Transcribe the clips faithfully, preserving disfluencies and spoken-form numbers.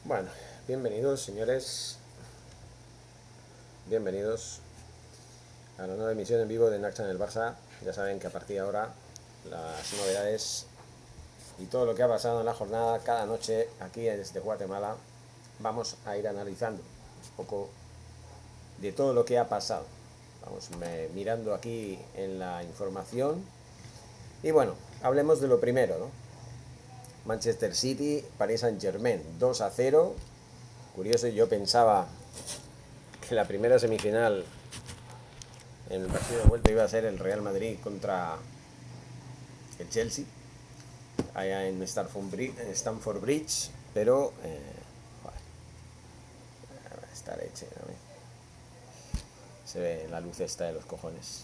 Bueno, bienvenidos señores, bienvenidos a la nueva emisión en vivo de Naxa en el Barça. Ya saben que a partir de ahora las novedades y todo lo que ha pasado en la jornada, cada noche aquí desde Guatemala, vamos a ir analizando un poco de todo lo que ha pasado. Vamos mirando aquí en la información y bueno, hablemos de lo primero, ¿no? Manchester City, Paris Saint-Germain, dos a cero. Curioso, yo pensaba que la primera semifinal en el partido de vuelta iba a ser el Real Madrid contra el Chelsea, allá en Stamford Bridge, pero eh, joder, esta leche, ¿no? Se ve la luz esta de los cojones.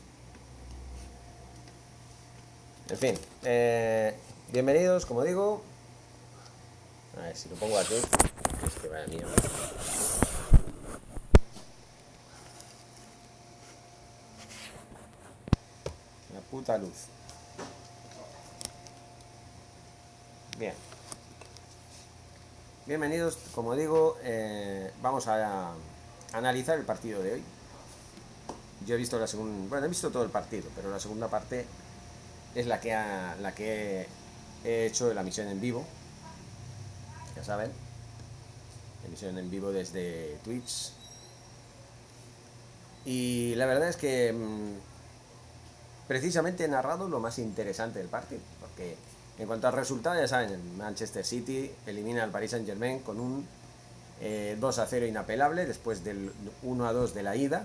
En fin, eh, bienvenidos, como digo. A ver si lo pongo aquí. Es que vaya mierda. La puta luz. Bien. Bienvenidos, como digo, eh, vamos a, a analizar el partido de hoy. Yo he visto la segunda, bueno, he visto todo el partido, pero la segunda parte es la que, ha, la que he hecho la misión en vivo. Ya saben, emisión en vivo desde Twitch. Y la verdad es que mmm, precisamente he narrado lo más interesante del partido, porque en cuanto al resultado, ya saben, el Manchester City elimina al Paris Saint-Germain con un eh, dos a cero inapelable después del uno a dos de la ida.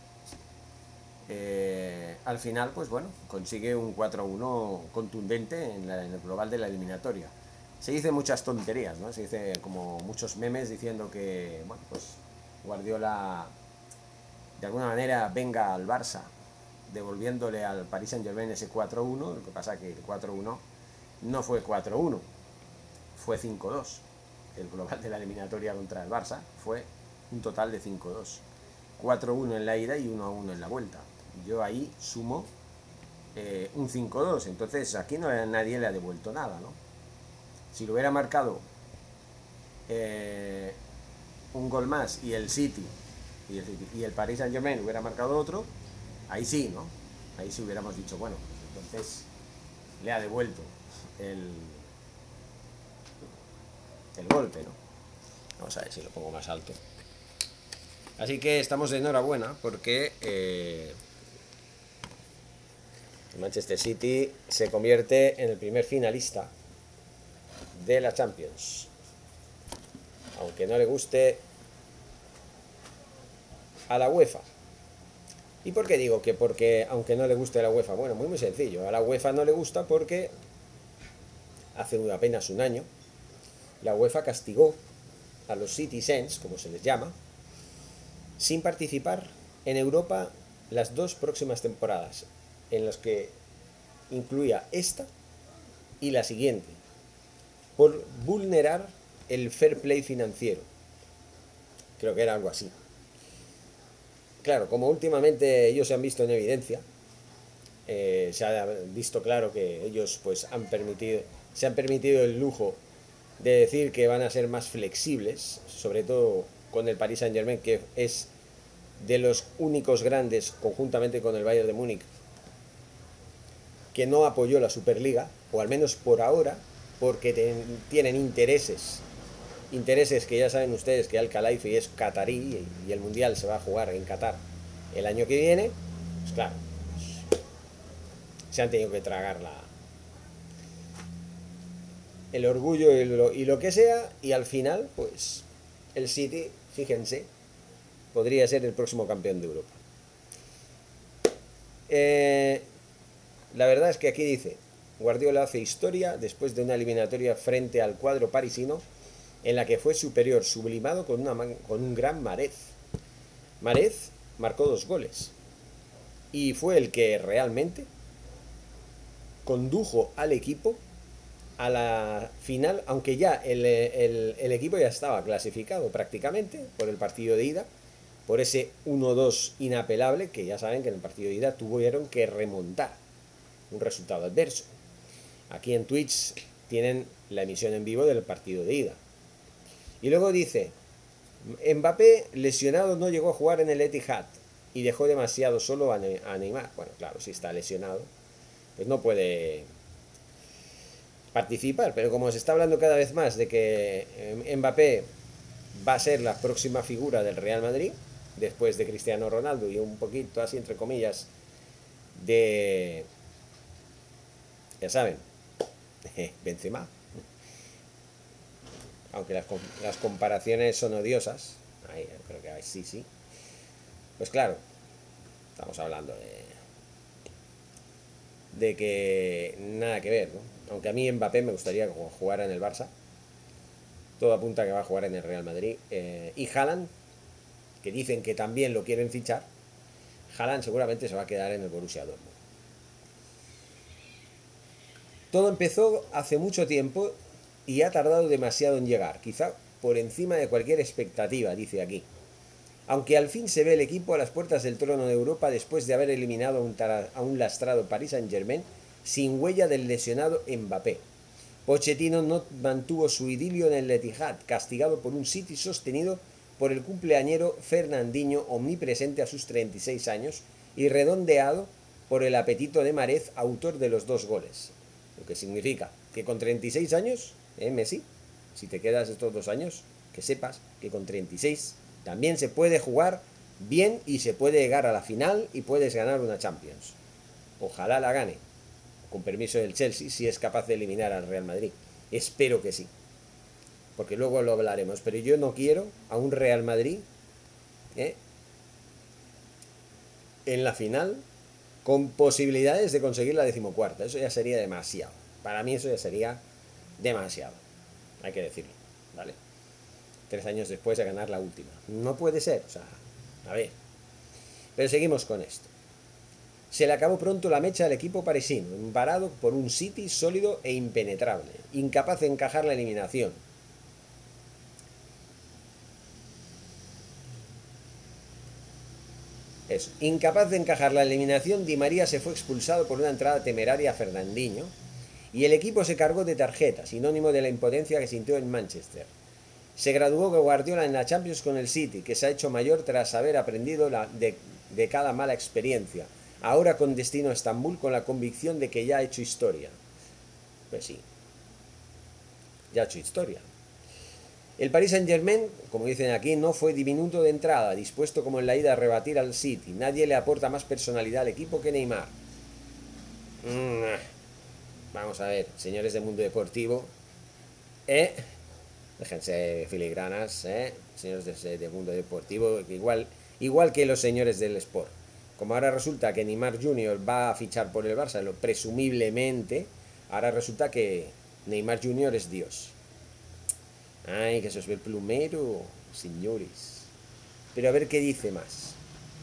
Eh, al final, pues bueno, consigue un cuatro a uno contundente en, la, en el global de la eliminatoria. Se dice muchas tonterías, ¿no? Se dice como muchos memes diciendo que, bueno, pues Guardiola de alguna manera venga al Barça devolviéndole al Paris Saint-Germain ese cuatro a uno. Lo que pasa que el cuatro a uno no fue cuatro a uno, fue cinco a dos. El global de la eliminatoria contra el Barça fue un total de cinco a dos. cuatro a uno en la ida y uno a uno en la vuelta. Yo ahí sumo eh, un cinco a dos. Entonces aquí no, nadie le ha devuelto nada, ¿no? Si lo hubiera marcado eh, un gol más y el City y el, City, y el Paris Saint-Germain hubiera marcado otro, ahí sí, ¿no? Ahí sí hubiéramos dicho, bueno, entonces le ha devuelto el, el golpe, ¿no? Vamos a ver si lo pongo más alto. Así que estamos de enhorabuena porque eh, Manchester City se convierte en el primer finalista de la Champions. Aunque no le guste a la UEFA. ¿Y por qué digo que porque aunque no le guste a la UEFA? Bueno, muy muy sencillo. A la UEFA no le gusta porque hace apenas un año la UEFA castigó a los Citizens, como se les llama, sin participar en Europa las dos próximas temporadas, en las que incluía esta y la siguiente, por vulnerar el fair play financiero. Creo que era algo así. Claro, como últimamente ellos se han visto en evidencia, eh, se ha visto claro que ellos pues han permitido, se han permitido el lujo de decir que van a ser más flexibles, sobre todo con el Paris Saint-Germain, que es de los únicos grandes, conjuntamente con el Bayern de Múnich, que no apoyó la Superliga, o al menos por ahora, porque ten, tienen intereses, intereses que ya saben ustedes que Al-Khelaifi es catarí y el Mundial se va a jugar en Qatar el año que viene. Pues claro, pues, se han tenido que tragar la, el orgullo y lo, y lo que sea, y al final, pues, el City, fíjense, podría ser el próximo campeón de Europa. Eh, la verdad es que aquí dice, Guardiola hace historia después de una eliminatoria frente al cuadro parisino en la que fue superior, sublimado con, una, con un gran Mahrez. Mahrez marcó dos goles y fue el que realmente condujo al equipo a la final, aunque ya el, el, el equipo ya estaba clasificado prácticamente por el partido de ida, por ese uno dos inapelable, que ya saben que en el partido de ida tuvieron que remontar un resultado adverso. Aquí en Twitch tienen la emisión en vivo del partido de ida. Y luego dice, Mbappé lesionado no llegó a jugar en el Etihad y dejó demasiado solo a, ne a Neymar. Bueno, claro, si está lesionado, pues no puede participar, pero como se está hablando cada vez más de que Mbappé va a ser la próxima figura del Real Madrid, después de Cristiano Ronaldo y un poquito así, entre comillas, de, ya saben, Benzema, aunque las, las comparaciones son odiosas, ahí creo que sí, sí, pues claro, estamos hablando de de que nada que ver, ¿no? Aunque a mí Mbappé me gustaría jugar en el Barça, todo apunta a que va a jugar en el Real Madrid, eh, y Haaland, que dicen que también lo quieren fichar, Haaland seguramente se va a quedar en el Borussia Dortmund. Todo empezó hace mucho tiempo y ha tardado demasiado en llegar, quizá por encima de cualquier expectativa, dice aquí. Aunque al fin se ve el equipo a las puertas del trono de Europa después de haber eliminado a un, a un lastrado Paris Saint-Germain sin huella del lesionado Mbappé. Pochettino no mantuvo su idilio en el Etihad, castigado por un City sostenido por el cumpleañero Fernandinho, omnipresente a sus treinta y seis años, y redondeado por el apetito de Mahrez, autor de los dos goles. Lo que significa que con treinta y seis años, ¿eh, Messi? Si te quedas estos dos años, que sepas que con treinta y seis también se puede jugar bien y se puede llegar a la final y puedes ganar una Champions. Ojalá la gane, con permiso del Chelsea, si es capaz de eliminar al Real Madrid. Espero que sí, porque luego lo hablaremos. Pero yo no quiero a un Real Madrid ¿eh? en la final con posibilidades de conseguir la decimocuarta. Eso ya sería demasiado. Para mí eso ya sería demasiado. Hay que decirlo, ¿vale? Tres años después de ganar la última. No puede ser, o sea, a ver. Pero seguimos con esto. Se le acabó pronto la mecha al equipo parisino, embarado por un City sólido e impenetrable, incapaz de encajar la eliminación. Eso, incapaz de encajar la eliminación, Di María se fue expulsado por una entrada temeraria a Fernandinho y el equipo se cargó de tarjeta, sinónimo de la impotencia que sintió en Manchester. Se graduó Guardiola en la Champions con el City, que se ha hecho mayor tras haber aprendido la de, de cada mala experiencia. Ahora con destino a Estambul con la convicción de que ya ha hecho historia. Pues sí, ya ha hecho historia. El Paris Saint-Germain, como dicen aquí, no fue diminuto de entrada, dispuesto como en la ida a rebatir al City. Nadie le aporta más personalidad al equipo que Neymar. Mm, vamos a ver, señores del mundo deportivo, ¿eh? Déjense filigranas, ¿eh? Señores del mundo deportivo, igual, igual que los señores del Sport. Como ahora resulta que Neymar junior va a fichar por el Barça, presumiblemente, ahora resulta que Neymar junior es Dios. Ay, que eso es el plumero, señores. Pero a ver qué dice más.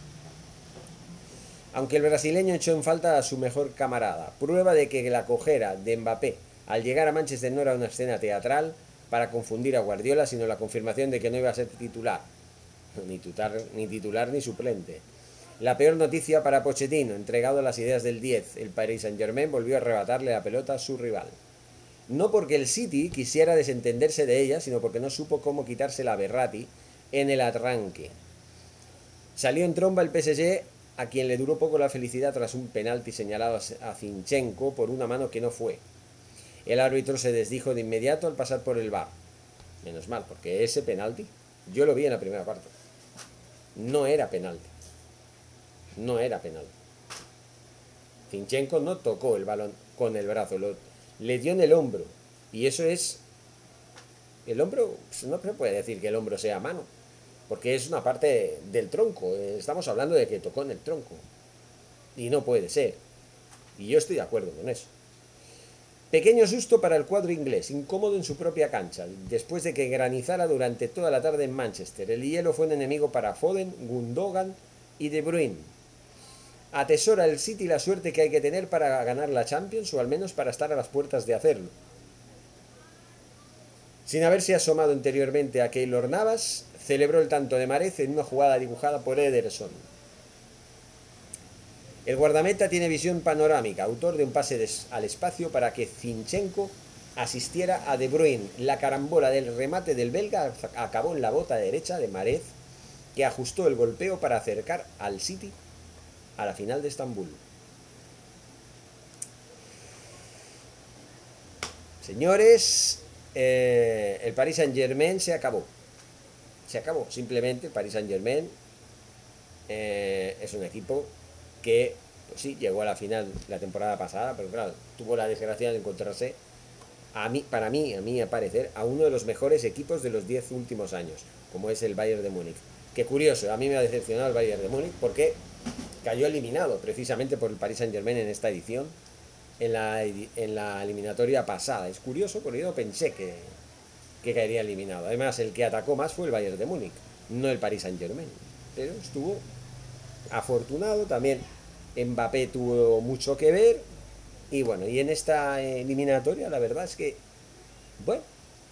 Aunque el brasileño echó en falta a su mejor camarada, prueba de que la cojera de Mbappé al llegar a Manchester no era una escena teatral para confundir a Guardiola, sino la confirmación de que no iba a ser titular. Ni titular ni, titular, ni suplente. La peor noticia para Pochettino, entregado a las ideas del diez, el Paris Saint-Germain volvió a arrebatarle la pelota a su rival. No porque el City quisiera desentenderse de ella, sino porque no supo cómo quitársela a Verratti en el arranque. Salió en tromba el P S G, a quien le duró poco la felicidad tras un penalti señalado a Zinchenko por una mano que no fue. El árbitro se desdijo de inmediato al pasar por el V A R. Menos mal, porque ese penalti, yo lo vi en la primera parte. No era penalti. No era penalti. Zinchenko no tocó el balón con el brazo, lo, le dio en el hombro. Y eso es... El hombro, no se puede decir que el hombro sea mano, porque es una parte del tronco. Estamos hablando de que tocó en el tronco. Y no puede ser. Y yo estoy de acuerdo con eso. Pequeño susto para el cuadro inglés, incómodo en su propia cancha, después de que granizara durante toda la tarde en Manchester. El hielo fue un enemigo para Foden, Gundogan y De Bruyne. Atesora el City la suerte que hay que tener para ganar la Champions, o al menos para estar a las puertas de hacerlo. Sin haberse asomado anteriormente a Keylor Navas, celebró el tanto de Mahrez en una jugada dibujada por Ederson. El guardameta tiene visión panorámica, autor de un pase al espacio para que Zinchenko asistiera a De Bruyne. La carambola del remate del belga acabó en la bota derecha de Mahrez, que ajustó el golpeo para acercar al City a la final de Estambul. Señores, eh, el Paris Saint-Germain se acabó. Se acabó. Simplemente el Paris Saint-Germain eh, es un equipo que, pues sí, llegó a la final la temporada pasada, pero claro, tuvo la desgracia de encontrarse, a mí, para mí, a mí a parecer, a uno de los mejores equipos de los diez últimos años, como es el Bayern de Múnich. Qué curioso, a mí me ha decepcionado el Bayern de Múnich porque cayó eliminado precisamente por el Paris Saint-Germain en esta edición, en la, en la eliminatoria pasada. Es curioso porque yo pensé que, que caería eliminado. Además, el que atacó más fue el Bayern de Múnich, no el Paris Saint-Germain. Pero estuvo afortunado también. Mbappé tuvo mucho que ver. Y bueno, y en esta eliminatoria la verdad es que, bueno,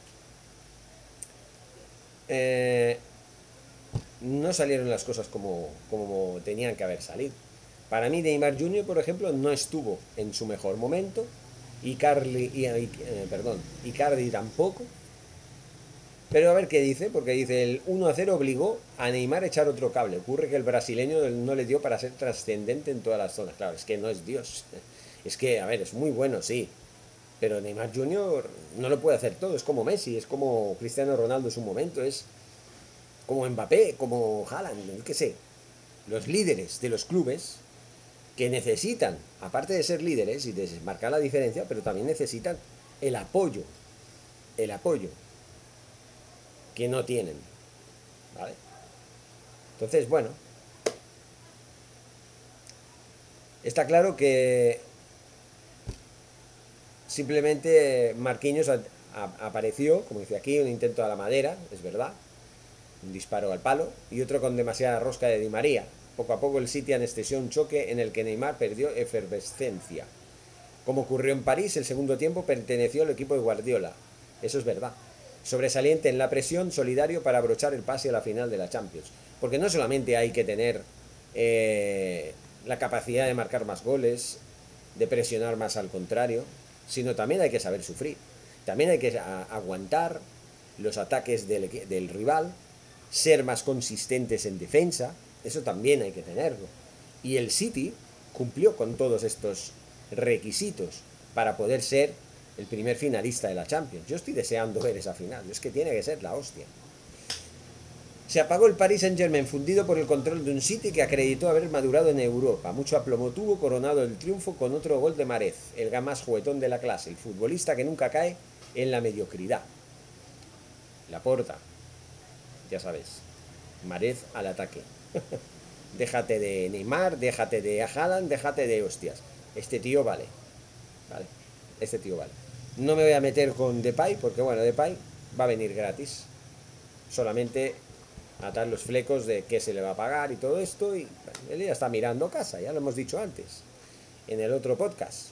eh, no salieron las cosas como, como tenían que haber salido. Para mí Neymar junior, por ejemplo, no estuvo en su mejor momento. Y Carly, y, eh, perdón, Icardi tampoco. Pero a ver qué dice, porque dice el uno a cero obligó a Neymar a echar otro cable. Ocurre que el brasileño no le dio para ser trascendente en todas las zonas. Claro, es que no es Dios. Es que, a ver, es muy bueno, sí. Pero Neymar junior no lo puede hacer todo. Es como Messi, es como Cristiano Ronaldo en su momento, es como Mbappé, como Haaland, qué sé. Los líderes de los clubes que necesitan, aparte de ser líderes y de marcar la diferencia, pero también necesitan el apoyo. El apoyo que no tienen, ¿vale? Entonces, bueno, está claro que simplemente Marquinhos a, a, apareció, como dice aquí, un intento a la madera, es verdad, un disparo al palo, y otro con demasiada rosca de Di María. Poco a poco el City anestesió un choque en el que Neymar perdió efervescencia. Como ocurrió en París, el segundo tiempo perteneció al equipo de Guardiola. Eso es verdad. Sobresaliente en la presión, solidario para abrochar el pase a la final de la Champions. Porque no solamente hay que tener eh, la capacidad de marcar más goles, de presionar más al contrario, sino también hay que saber sufrir. También hay que a, aguantar los ataques del, del rival, ser más consistentes en defensa, eso también hay que tenerlo. Y el City cumplió con todos estos requisitos para poder ser el primer finalista de la Champions. Yo estoy deseando ver esa final, es que tiene que ser la hostia. Se apagó el Paris Saint-Germain fundido por el control de un City que acreditó haber madurado en Europa. Mucho aplomo tuvo, coronado el triunfo con otro gol de Mahrez, el más juguetón de la clase, el futbolista que nunca cae en la mediocridad. Laporta, ya sabes, Mahrez al ataque. Déjate de Neymar, déjate de Haaland, déjate de hostias. Este tío vale, vale, este tío vale. No me voy a meter con Depay, porque bueno, Depay va a venir gratis. Solamente atar los flecos de qué se le va a pagar y todo esto, y bueno, él ya está mirando casa, ya lo hemos dicho antes, en el otro podcast.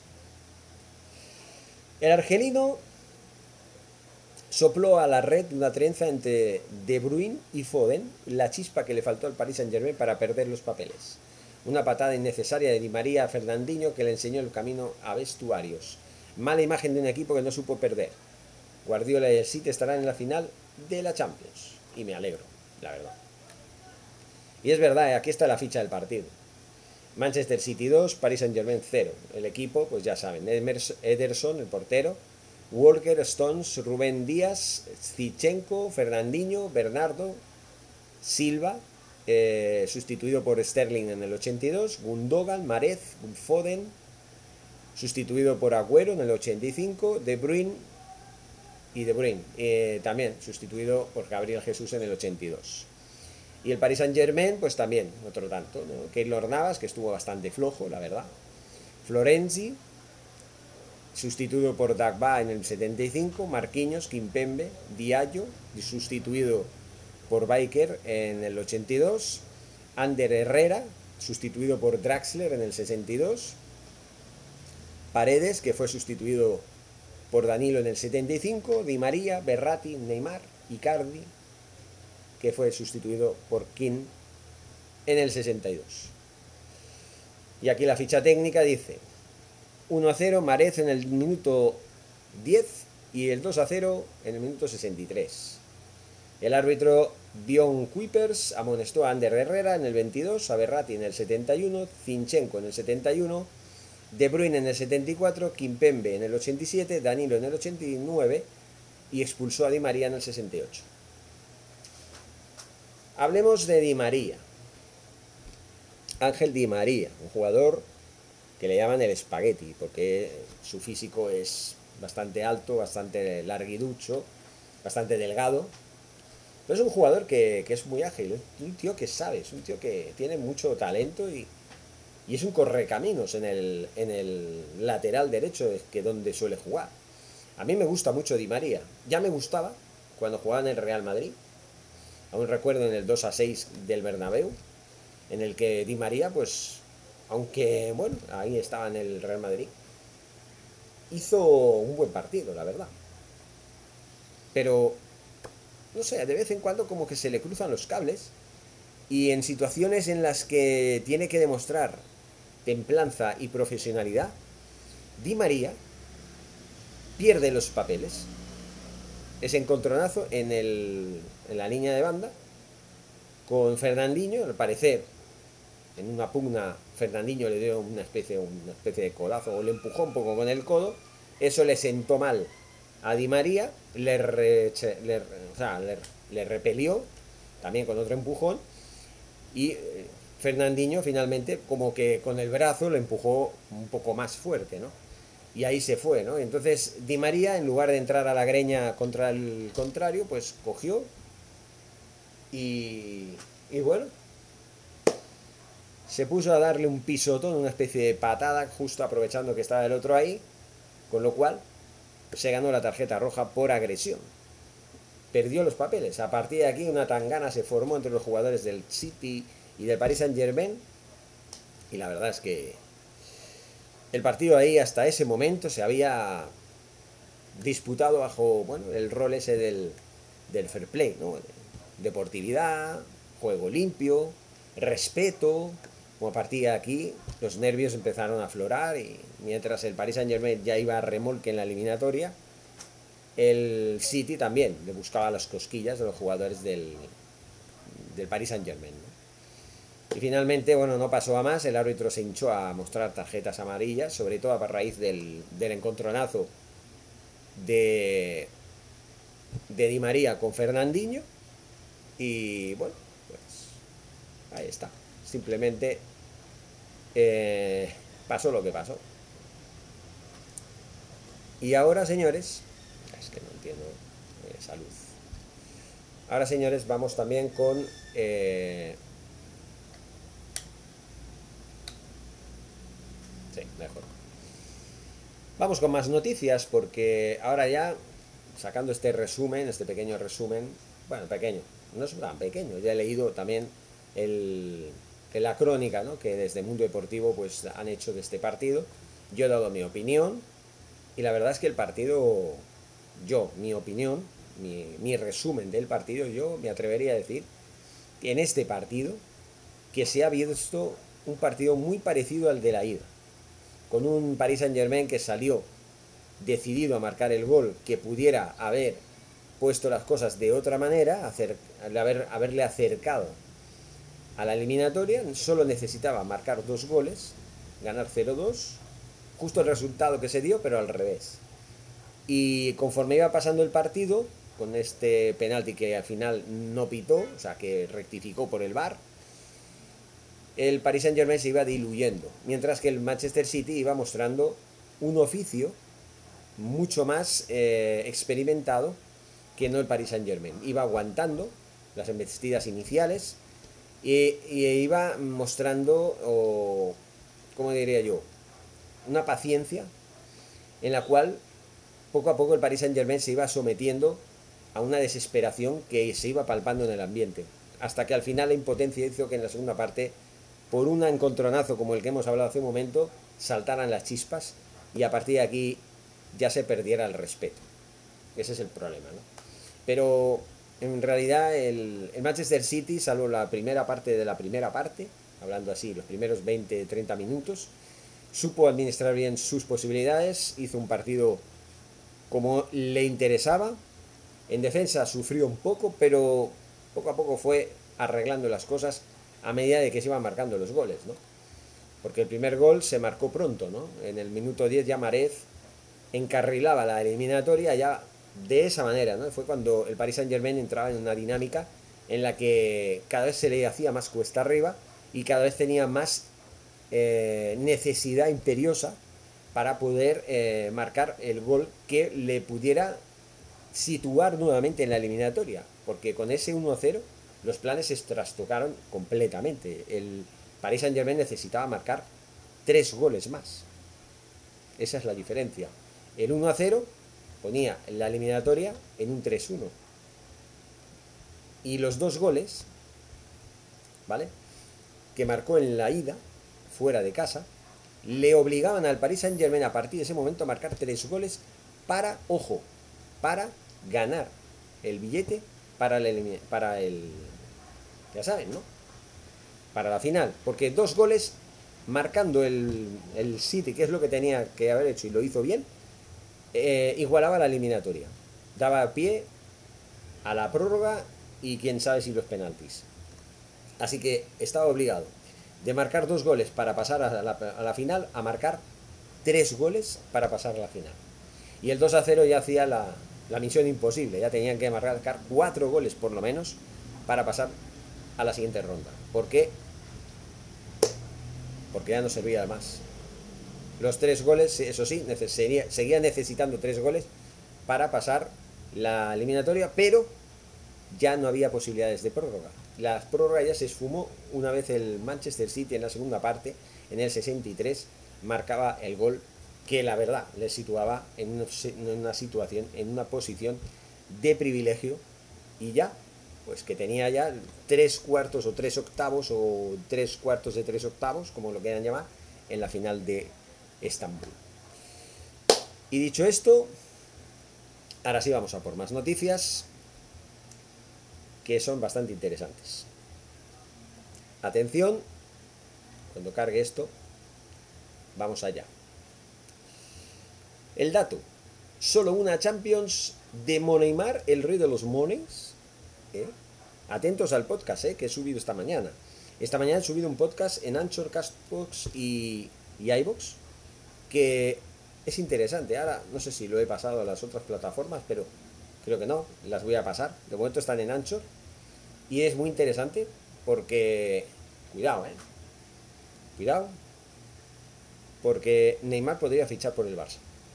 El argelino sopló a la red una trenza entre De Bruyne y Foden, la chispa que le faltó al Paris Saint-Germain para perder los papeles. Una patada innecesaria de Di María a Fernandinho que le enseñó el camino a vestuarios. Mala imagen de un equipo que no supo perder. Guardiola y el City estarán en la final de la Champions. Y me alegro, la verdad. Y es verdad, aquí está la ficha del partido. Manchester City dos, Paris Saint-Germain cero. El equipo, pues ya saben, Ederson, el portero, Walker, Stones, Rubén Díaz, Zichenko, Fernandinho, Bernardo, Silva, eh, sustituido por Sterling en el ochenta y dos, Gundogan, Mahrez, Foden, sustituido por Agüero en el ochenta y cinco, De Bruyne y De Bruyne, eh, también sustituido por Gabriel Jesús en el ochenta y dos. Y el Paris Saint-Germain, pues también, otro tanto, ¿no? Keylor Navas, que estuvo bastante flojo, la verdad. Florenzi, sustituido por Dagba en el setenta y cinco, Marquinhos, Kimpembe, Diallo, sustituido por Baker en el ochenta y dos, Ander Herrera, sustituido por Draxler en el sesenta y dos, Paredes, que fue sustituido por Danilo en el setenta y cinco, Di María, Berratti, Neymar, Icardi, que fue sustituido por King en el sesenta y dos. Y aquí la ficha técnica dice uno a cero, Mahrez en el minuto diez, y el dos a cero en el minuto sesenta y tres. El árbitro Bjorn Kuipers amonestó a Ander Herrera en el veintidós, a Berratti en el setenta y uno, Zinchenko en el setenta y uno, De Bruyne en el setenta y cuatro, Kimpembe en el ochenta y siete, Danilo en el ochenta y nueve y expulsó a Di María en el sesenta y ocho. Hablemos de Di María. Ángel Di María, un jugador que le llaman el espagueti, porque su físico es bastante alto, bastante larguiducho, bastante delgado. Pero es un jugador que, que es muy ágil, un tío que sabe, es un tío que tiene mucho talento y, y es un correcaminos en el, en el lateral derecho, que es donde suele jugar. A mí me gusta mucho Di María. Ya me gustaba cuando jugaba en el Real Madrid. Aún recuerdo en el dos a seis del Bernabéu, en el que Di María, pues, aunque, bueno, ahí estaba en el Real Madrid, hizo un buen partido, la verdad. Pero, no sé, de vez en cuando como que se le cruzan los cables y en situaciones en las que tiene que demostrar templanza y profesionalidad, Di María pierde los papeles. Ese encontronazo en, el, en la línea de banda con Fernandinho, al parecer en una pugna Fernandinho le dio una especie, una especie de codazo o le empujó un poco con el codo, eso le sentó mal a Di María, le, reche, le, o sea, le, le repelió también con otro empujón y eh, Fernandinho finalmente como que con el brazo lo empujó un poco más fuerte, ¿no? Y ahí se fue, ¿no? Entonces Di María, en lugar de entrar a la greña contra el contrario, pues cogió y, y bueno, se puso a darle un pisotón, una especie de patada, justo aprovechando que estaba el otro ahí, con lo cual se ganó la tarjeta roja por agresión. Perdió los papeles. A partir de aquí una tangana se formó entre los jugadores del City y del Paris Saint-Germain y la verdad es que el partido ahí hasta ese momento se había disputado bajo, bueno, el rol ese del, del fair play, ¿no? Deportividad, juego limpio, respeto. Como a partir de aquí los nervios empezaron a aflorar y mientras el Paris Saint-Germain ya iba a remolque en la eliminatoria, el City también le buscaba las cosquillas de los jugadores del, del Paris Saint-Germain, ¿no? Y finalmente, bueno, no pasó a más, el árbitro se hinchó a mostrar tarjetas amarillas, sobre todo a raíz del, del encontronazo de, de Di María con Fernandinho. Y bueno, pues ahí está. Simplemente eh, pasó lo que pasó. Y ahora, señores, es que no entiendo, eh, salud. Ahora, señores, vamos también con... Eh, sí, mejor. Vamos con más noticias porque ahora ya, sacando este resumen, este pequeño resumen, bueno, pequeño, no es tan pequeño, ya he leído también el, la crónica, ¿no?, que desde Mundo Deportivo pues han hecho de este partido. Yo he dado mi opinión y la verdad es que el partido, yo, mi opinión, mi, mi resumen del partido, yo me atrevería a decir que en este partido que se ha visto un partido muy parecido al de la ida, con un Paris Saint-Germain que salió decidido a marcar el gol, que pudiera haber puesto las cosas de otra manera, hacer, haber, haberle acercado a la eliminatoria. Solo necesitaba marcar dos goles, ganar cero dos, justo el resultado que se dio, pero al revés. Y conforme iba pasando el partido, con este penalti que al final no pitó, o sea que rectificó por el V A R, el Paris Saint-Germain se iba diluyendo, mientras que el Manchester City iba mostrando un oficio mucho más eh, experimentado que no el Paris Saint-Germain. Iba aguantando las embestidas iniciales y, y iba mostrando, o, ¿cómo diría yo?, una paciencia en la cual poco a poco el Paris Saint-Germain se iba sometiendo a una desesperación que se iba palpando en el ambiente, hasta que al final la impotencia hizo que en la segunda parte, por un encontronazo como el que hemos hablado hace un momento, saltaran las chispas y a partir de aquí ya se perdiera el respeto. Ese es el problema, ¿no? Pero en realidad el, el Manchester City, salvo la primera parte de la primera parte, hablando así, los primeros veinte a treinta minutos, supo administrar bien sus posibilidades, hizo un partido como le interesaba. En defensa sufrió un poco, pero poco a poco fue arreglando las cosas a medida de que se iban marcando los goles, ¿no? Porque el primer gol se marcó pronto, ¿no? En el minuto diez ya Mahrez encarrilaba la eliminatoria ya de esa manera, ¿no? Fue cuando el Paris Saint-Germain entraba en una dinámica en la que cada vez se le hacía más cuesta arriba y cada vez tenía más eh, necesidad imperiosa para poder eh, marcar el gol que le pudiera situar nuevamente en la eliminatoria, porque con ese uno a cero los planes se trastocaron completamente. El Paris Saint-Germain necesitaba marcar tres goles más. Esa es la diferencia. El uno a cero ponía la eliminatoria en un tres uno. Y los dos goles, ¿vale?, que marcó en la ida, fuera de casa, le obligaban al Paris Saint-Germain a partir de ese momento a marcar tres goles para, ojo, para ganar el billete para el, para el, ya saben, ¿no?, para la final. Porque dos goles marcando el, el City, que es lo que tenía que haber hecho y lo hizo bien, eh, igualaba la eliminatoria, daba pie a la prórroga y quién sabe si los penaltis. Así que estaba obligado de marcar dos goles para pasar a la, a la final, a marcar tres goles para pasar a la final. Y el dos a cero ya hacía la, la misión imposible, ya tenían que marcar cuatro goles por lo menos para pasar a la siguiente ronda. ¿Por qué? Porque ya no servía más. Los tres goles, eso sí, seguía, seguía necesitando tres goles para pasar la eliminatoria, pero ya no había posibilidades de prórroga. La prórroga ya se esfumó una vez el Manchester City en la segunda parte, en el sesenta y tres, marcaba el gol que la verdad le situaba en una, en una situación, en una posición de privilegio, y ya, pues que tenía ya tres cuartos o tres octavos o tres cuartos de tres octavos, como lo quieran llamar, en la final de Estambul. Y dicho esto, ahora sí vamos a por más noticias que son bastante interesantes. Atención, cuando cargue esto, vamos allá. El dato: solo una Champions de Neymar, el rey de los moneys. ¿Eh? Atentos al podcast ¿eh? que he subido esta mañana. Esta mañana he subido un podcast en Anchor, Castbox y, y iVoox, que es interesante. Ahora no sé si lo he pasado a las otras plataformas, pero creo que no, las voy a pasar. De momento están en Anchor y es muy interesante porque, cuidado, ¿eh? Cuidado, porque Neymar podría fichar por el Barça.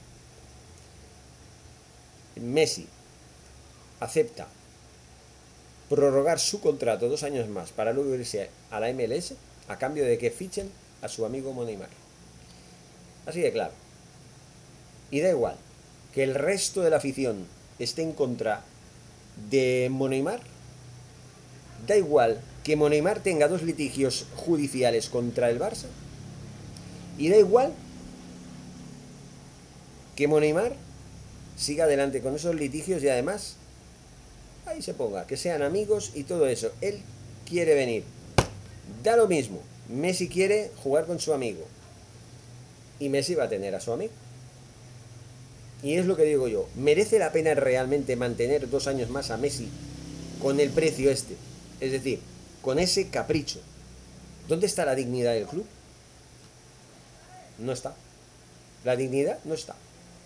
Messi acepta prorrogar su contrato dos años más para luego irse a la M L S a cambio de que fichen a su amigo Neymar. Así de claro. Y da igual que el resto de la afición esté en contra de Neymar, da igual que Neymar tenga dos litigios judiciales contra el Barça, y da igual que Neymar siga adelante con esos litigios y además ahí se ponga, que sean amigos y todo eso. Él quiere venir, da lo mismo. Messi quiere jugar con su amigo y Messi va a tener a su amigo. Y es lo que digo yo, ¿merece la pena realmente mantener dos años más a Messi con el precio este? Es decir, con ese capricho. ¿Dónde está la dignidad del club? No está. La dignidad no está.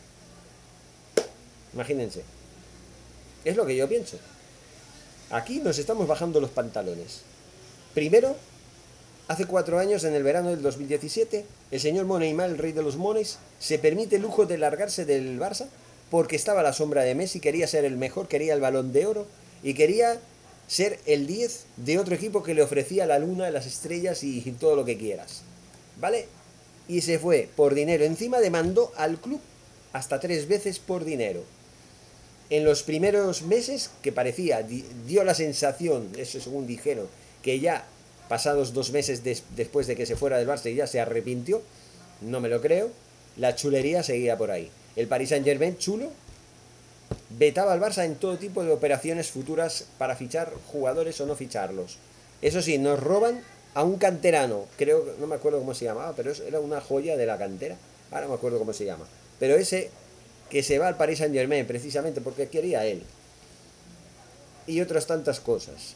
Imagínense. Es lo que yo pienso. Aquí nos estamos bajando los pantalones. Primero, hace cuatro años, en el verano del dos mil diecisiete, el señor Neymar, el rey de los mones, se permite el lujo de largarse del Barça porque estaba a la sombra de Messi, quería ser el mejor, quería el Balón de Oro y quería ser el diez de otro equipo que le ofrecía la luna, las estrellas y todo lo que quieras. ¿Vale? Y se fue por dinero. Encima demandó al club hasta tres veces por dinero. En los primeros meses, que parecía, dio la sensación, eso según dijeron, que ya pasados dos meses des, después de que se fuera del Barça y ya se arrepintió, no me lo creo, la chulería seguía por ahí. El Paris Saint-Germain, chulo, vetaba al Barça en todo tipo de operaciones futuras para fichar jugadores o no ficharlos. Eso sí, nos roban a un canterano, creo, no me acuerdo cómo se llamaba, pero era una joya de la cantera, ahora no me acuerdo cómo se llama, pero ese que se va al Paris Saint-Germain precisamente porque quería él. Y otras tantas cosas.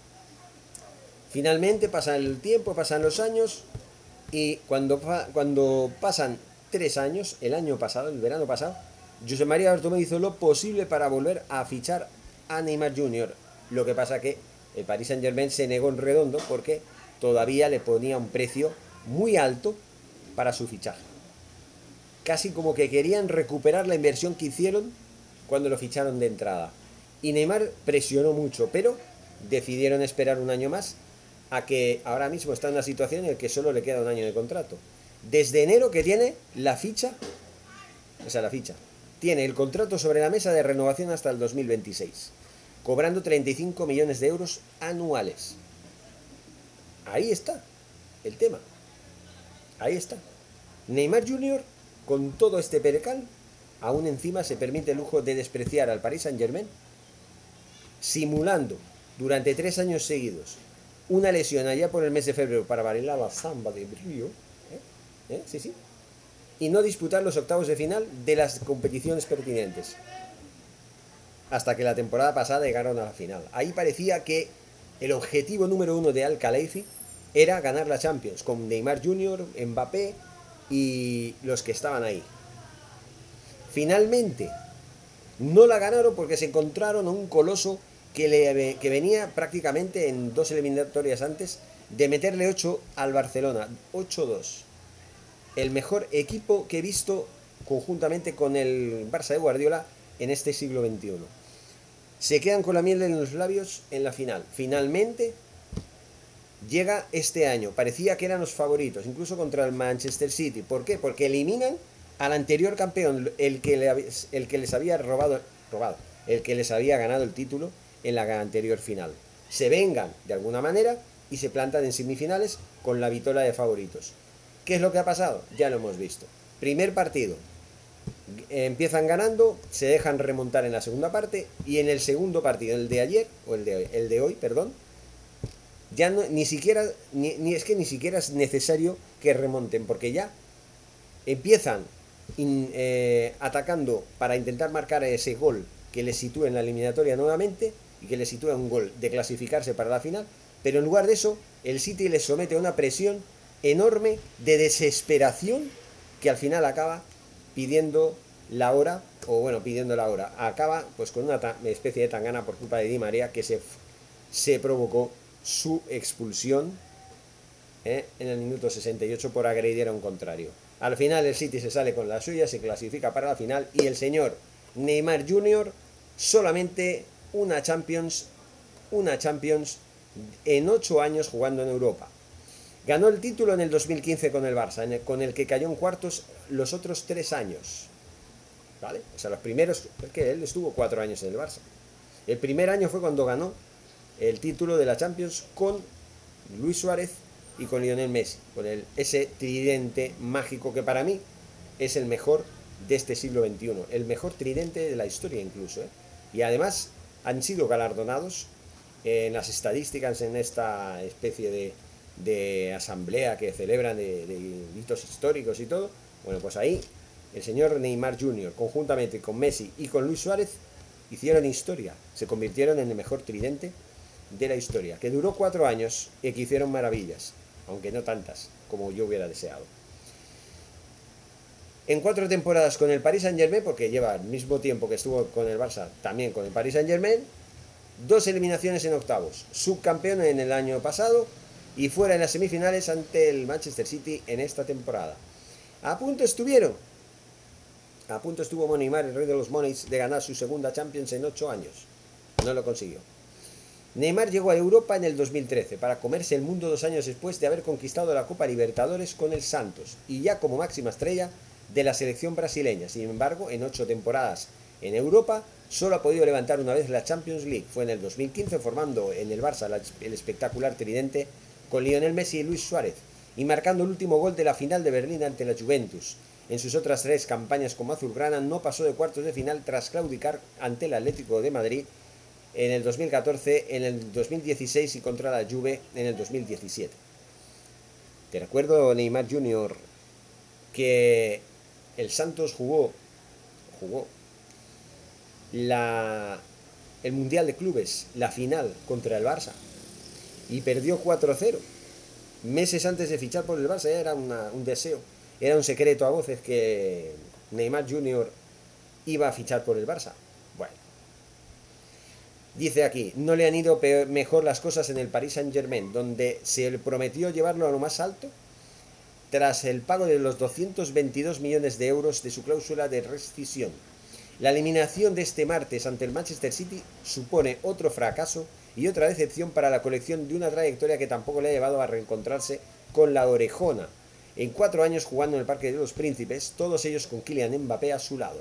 Finalmente pasa el tiempo, pasan los años, y cuando, cuando pasan tres años, el año pasado, el verano pasado, José María Bartomeu hizo lo posible para volver a fichar a Neymar junior Lo que pasa que el Paris Saint-Germain se negó en redondo porque todavía le ponía un precio muy alto para su fichaje. Casi como que querían recuperar la inversión que hicieron cuando lo ficharon de entrada. Y Neymar presionó mucho, pero decidieron esperar un año más, a que ahora mismo está en una situación en la que solo le queda un año de contrato. Desde enero que tiene la ficha, o sea, la ficha, tiene el contrato sobre la mesa de renovación hasta el dos mil veintiséis, cobrando treinta y cinco millones de euros anuales. Ahí está el tema. Ahí está. Neymar junior, con todo este percal, aún encima se permite el lujo de despreciar al Paris Saint-Germain, simulando durante tres años seguidos una lesión allá por el mes de febrero para bailar la samba de brillo, ¿eh? ¿Eh? Sí, sí, y no disputar los octavos de final de las competiciones pertinentes, hasta que la temporada pasada llegaron a la final. Ahí parecía que el objetivo número uno de Al-Khelaifi era ganar la Champions, con Neymar junior, Mbappé y los que estaban ahí. Finalmente no la ganaron porque se encontraron a un coloso que, le, que venía prácticamente en dos eliminatorias antes de meterle ocho al Barcelona, ocho dos. El mejor equipo que he visto conjuntamente con el Barça de Guardiola en este siglo veintiuno. Se quedan con la miel en los labios en la final. Finalmente llega este año. Parecía que eran los favoritos, incluso contra el Manchester City. ¿Por qué? Porque eliminan al anterior campeón, el que, le, el que les había robado, robado, el que les había ganado el título en la anterior final. Se vengan de alguna manera y se plantan en semifinales con la vitola de favoritos. ¿Qué es lo que ha pasado? Ya lo hemos visto. Primer partido, empiezan ganando, se dejan remontar en la segunda parte, y en el segundo partido, el de ayer, o el de hoy, el de hoy, perdón, ya no, ni siquiera, ni, ni es que ni siquiera es necesario que remonten, porque ya empiezan in, eh, atacando para intentar marcar ese gol que les sitúe en la eliminatoria nuevamente y que les sitúe un gol de clasificarse para la final, pero en lugar de eso, el City les somete a una presión enorme de desesperación que al final acaba pidiendo la hora, o bueno, pidiendo la hora, acaba pues con una especie de tangana por culpa de Di María, que se, se provocó su expulsión ¿eh? en el minuto sesenta y ocho por agredir a un contrario. Al final el City se sale con la suya, se clasifica para la final, y el señor Neymar junior solamente una Champions, una Champions en ocho años jugando en Europa. Ganó el título en el dos mil quince con el Barça, en el, con el que cayó en cuartos los otros tres años. ¿Vale? O sea, los primeros, es que él estuvo cuatro años en el Barça. El primer año fue cuando ganó el título de la Champions con Luis Suárez y con Lionel Messi, con el, ese tridente mágico que para mí es el mejor de este siglo veintiuno, el mejor tridente de la historia incluso, ¿eh? Y además han sido galardonados en las estadísticas en esta especie de, de asamblea que celebran de, de hitos históricos y todo. Bueno, pues ahí el señor Neymar junior, conjuntamente con Messi y con Luis Suárez, hicieron historia, se convirtieron en el mejor tridente de la historia, que duró cuatro años y que hicieron maravillas, aunque no tantas como yo hubiera deseado. En cuatro temporadas con el Paris Saint-Germain, porque lleva el mismo tiempo que estuvo con el Barça, también con el Paris Saint-Germain, dos eliminaciones en octavos, subcampeón en el año pasado y fuera en las semifinales ante el Manchester City en esta temporada. A punto estuvieron, a punto estuvo Neymar, el rey de los moneys, de ganar su segunda Champions en ocho años. No lo consiguió. Neymar llegó a Europa en el dos mil trece para comerse el mundo dos años después de haber conquistado la Copa Libertadores con el Santos y ya como máxima estrella de la selección brasileña. Sin embargo, en ocho temporadas en Europa solo ha podido levantar una vez la Champions League. Fue en el dos mil quince formando en el Barça el espectacular tridente con Lionel Messi y Luis Suárez y marcando el último gol de la final de Berlín ante la Juventus. En sus otras tres campañas como azulgrana no pasó de cuartos de final tras claudicar ante el Atlético de Madrid en el dos mil catorce, en el dos mil dieciséis y contra la Juve en el dos mil diecisiete. Te recuerdo, Neymar junior, que el Santos jugó, jugó la, el Mundial de Clubes, la final contra el Barça, y perdió cuatro cero. Meses antes de fichar por el Barça ya era una, un deseo, era un secreto a voces que Neymar junior iba a fichar por el Barça. Bueno, dice aquí, no le han ido peor, mejor las cosas en el Paris Saint-Germain, donde se le prometió llevarlo a lo más alto tras el pago de los doscientos veintidós millones de euros de su cláusula de rescisión. La eliminación de este martes ante el Manchester City supone otro fracaso y otra decepción para la colección de una trayectoria que tampoco le ha llevado a reencontrarse con la orejona. En cuatro años jugando en el Parque de los Príncipes, todos ellos con Kylian Mbappé a su lado.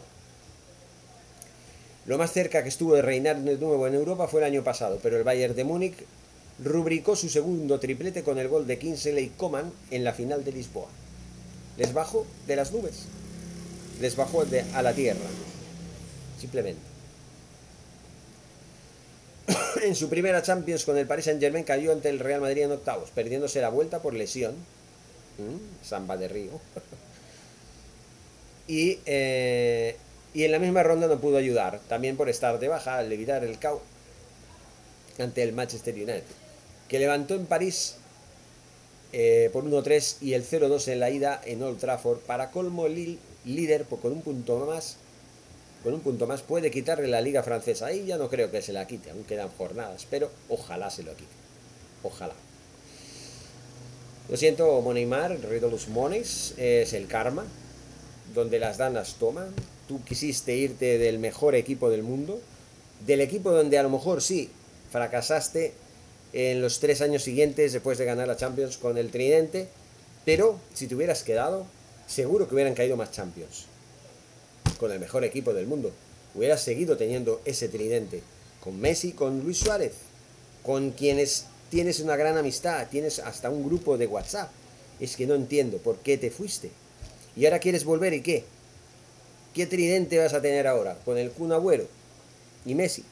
Lo más cerca que estuvo de reinar de nuevo en Europa fue el año pasado, pero el Bayern de Múnich rubricó su segundo triplete con el gol de Kingsley Coman en la final de Lisboa. Les bajó de las nubes, les bajó de, a la tierra, simplemente. En su primera Champions con el Paris Saint-Germain cayó ante el Real Madrid en octavos, perdiéndose la vuelta por lesión. ¿Mm? Samba de Río. y, eh, y en la misma ronda no pudo ayudar, también por estar de baja al evitar el caos ante el Manchester United, que levantó en París eh, por uno tres y el cero dos en la ida en Old Trafford. Para colmo, el Lille, líder con un punto más, con un punto más puede quitarle la liga francesa. Ahí ya no creo que se la quite, aún quedan jornadas, pero ojalá se lo quite. Ojalá. Lo siento, Neymar, el rey de los mones, es el karma, donde las dan las toman. Tú quisiste irte del mejor equipo del mundo, del equipo donde a lo mejor sí fracasaste en los tres años siguientes después de ganar la Champions con el tridente, pero si te hubieras quedado, seguro que hubieran caído más Champions. Con el mejor equipo del mundo, hubieras seguido teniendo ese tridente, con Messi, con Luis Suárez, con quienes tienes una gran amistad, tienes hasta un grupo de WhatsApp. Es que no entiendo por qué te fuiste. Y ahora quieres volver, ¿y qué? ¿Qué tridente vas a tener ahora? Con el Kun Agüero y Messi.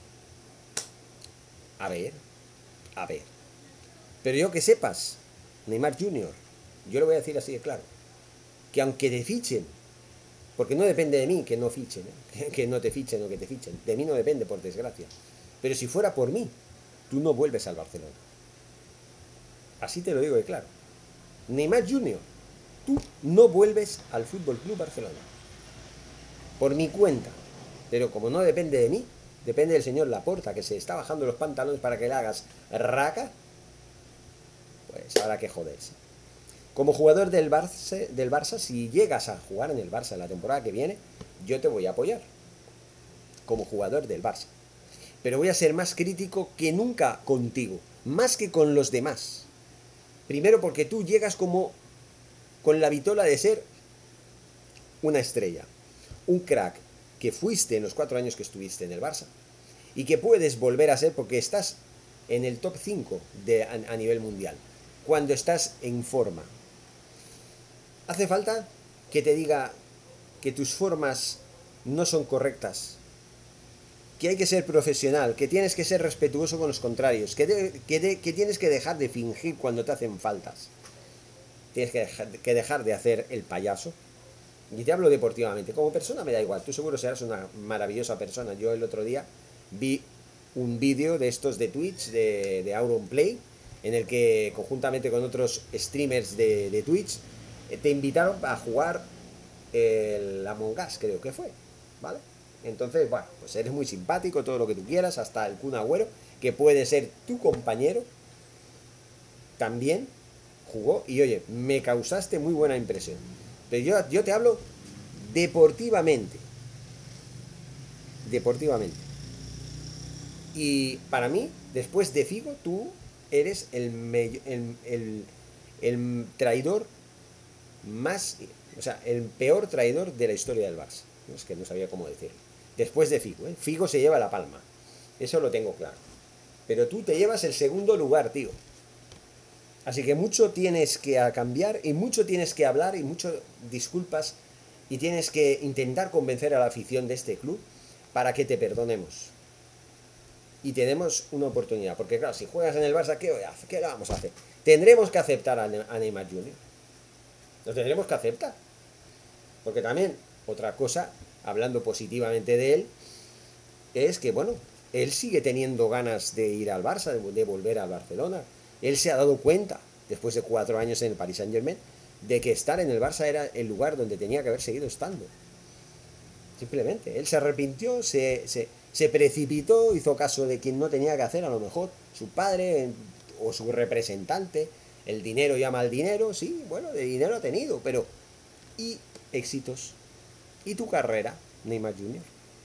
A ver, a ver. Pero yo que sepas, Neymar junior, yo lo voy a decir así de claro, que aunque te fichen, porque no depende de mí que no fichen, ¿eh? que no te fichen o que te fichen, de mí no depende, por desgracia. Pero si fuera por mí, tú no vuelves al Barcelona. Así te lo digo de claro. Neymar junior, tú no vuelves al Fútbol Club Barcelona. Por mi cuenta. Pero como no depende de mí, depende del señor Laporta, que se está bajando los pantalones para que le hagas raca, pues habrá que joderse. Como jugador del Barça, del Barça, si llegas a jugar en el Barça la temporada que viene, yo te voy a apoyar. Como jugador del Barça. Pero voy a ser más crítico que nunca contigo, más que con los demás. Primero porque tú llegas como con la vitola de ser una estrella, un crack que fuiste en los cuatro años que estuviste en el Barça y que puedes volver a ser porque estás en el top cinco de, a, a nivel mundial, cuando estás en forma. Hace falta que te diga que tus formas no son correctas, que hay que ser profesional, que tienes que ser respetuoso con los contrarios, que, de, que, de, que tienes que dejar de fingir cuando te hacen faltas, tienes que dejar, que dejar de hacer el payaso. Y te hablo deportivamente, como persona me da igual, tú seguro serás una maravillosa persona. Yo el otro día vi un vídeo de estos de Twitch, de, de Auronplay, en el que conjuntamente con otros streamers de, de Twitch te invitaron a jugar el Among Us, creo que fue, ¿vale? Entonces, bueno, pues eres muy simpático, todo lo que tú quieras, hasta el Kun Agüero, que puede ser tu compañero, también jugó y oye, me causaste muy buena impresión. Pero yo, yo te hablo deportivamente. Deportivamente. Y para mí, después de Figo, tú eres el, el, el, el traidor más, o sea, el peor traidor de la historia del Barça. Es que no sabía cómo decirlo. Después de Figo, ¿eh? Figo se lleva la palma. Eso lo tengo claro. Pero tú te llevas el segundo lugar, tío. Así que mucho tienes que cambiar y mucho tienes que hablar y mucho disculpas y tienes que intentar convencer a la afición de este club para que te perdonemos y te demos una oportunidad. Porque claro, si juegas en el Barça, ¿qué, qué le vamos a hacer? Tendremos que aceptar a Neymar junior. Lo tendremos que aceptar. Porque también, otra cosa, hablando positivamente de él, es que, bueno, él sigue teniendo ganas de ir al Barça, de, de volver al Barcelona. Él se ha dado cuenta, después de cuatro años en el Paris Saint-Germain, de que estar en el Barça era el lugar donde tenía que haber seguido estando. Simplemente, él se arrepintió, se, se, se precipitó, hizo caso de quien no tenía que hacer, a lo mejor su padre o su representante. El dinero llama al dinero, sí, bueno, de dinero ha tenido, pero ¿y éxitos? ¿Y tu carrera, Neymar junior?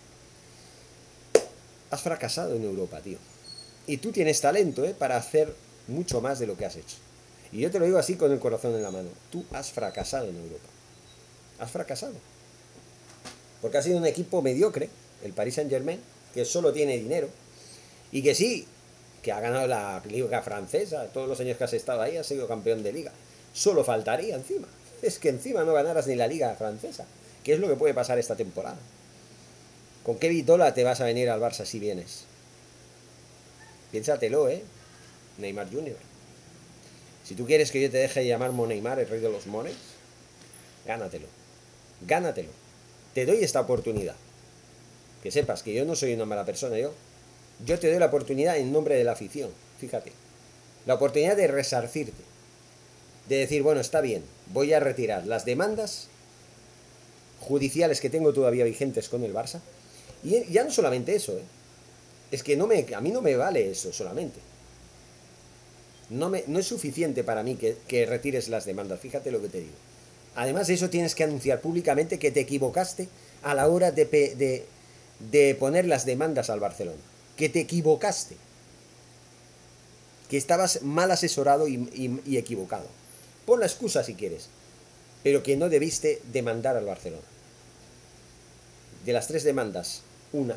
Has fracasado en Europa, tío. Y tú tienes talento, ¿eh?, para hacer mucho más de lo que has hecho. Y yo te lo digo así con el corazón en la mano. Tú has fracasado en Europa. Has fracasado. Porque ha sido un equipo mediocre, el Paris Saint-Germain, que solo tiene dinero. Y que sí, que ha ganado la Liga Francesa. Todos los años que has estado ahí has sido campeón de Liga. Solo faltaría encima. Es que encima no ganaras ni la Liga Francesa. ¿Qué es lo que puede pasar esta temporada? ¿Con qué vitola te vas a venir al Barça si vienes? Piénsatelo, ¿eh? Neymar junior Si tú quieres que yo te deje llamar Moneymar, el rey de los mones, gánatelo. Gánatelo. Te doy esta oportunidad. Que sepas que yo no soy una mala persona, yo. Yo te doy la oportunidad en nombre de la afición. Fíjate. La oportunidad de resarcirte. De decir, bueno, está bien, voy a retirar las demandas judiciales que tengo todavía vigentes con el Barça. Y ya no solamente eso, ¿eh? Es que no me, a mí no me vale eso solamente. No, me, no es suficiente para mí que, que retires las demandas, fíjate lo que te digo. Además de eso tienes que anunciar públicamente que te equivocaste a la hora de, de, de poner las demandas al Barcelona. Que te equivocaste. Que estabas mal asesorado y, y, y equivocado. Pon la excusa si quieres, pero que no debiste demandar al Barcelona. De las tres demandas, una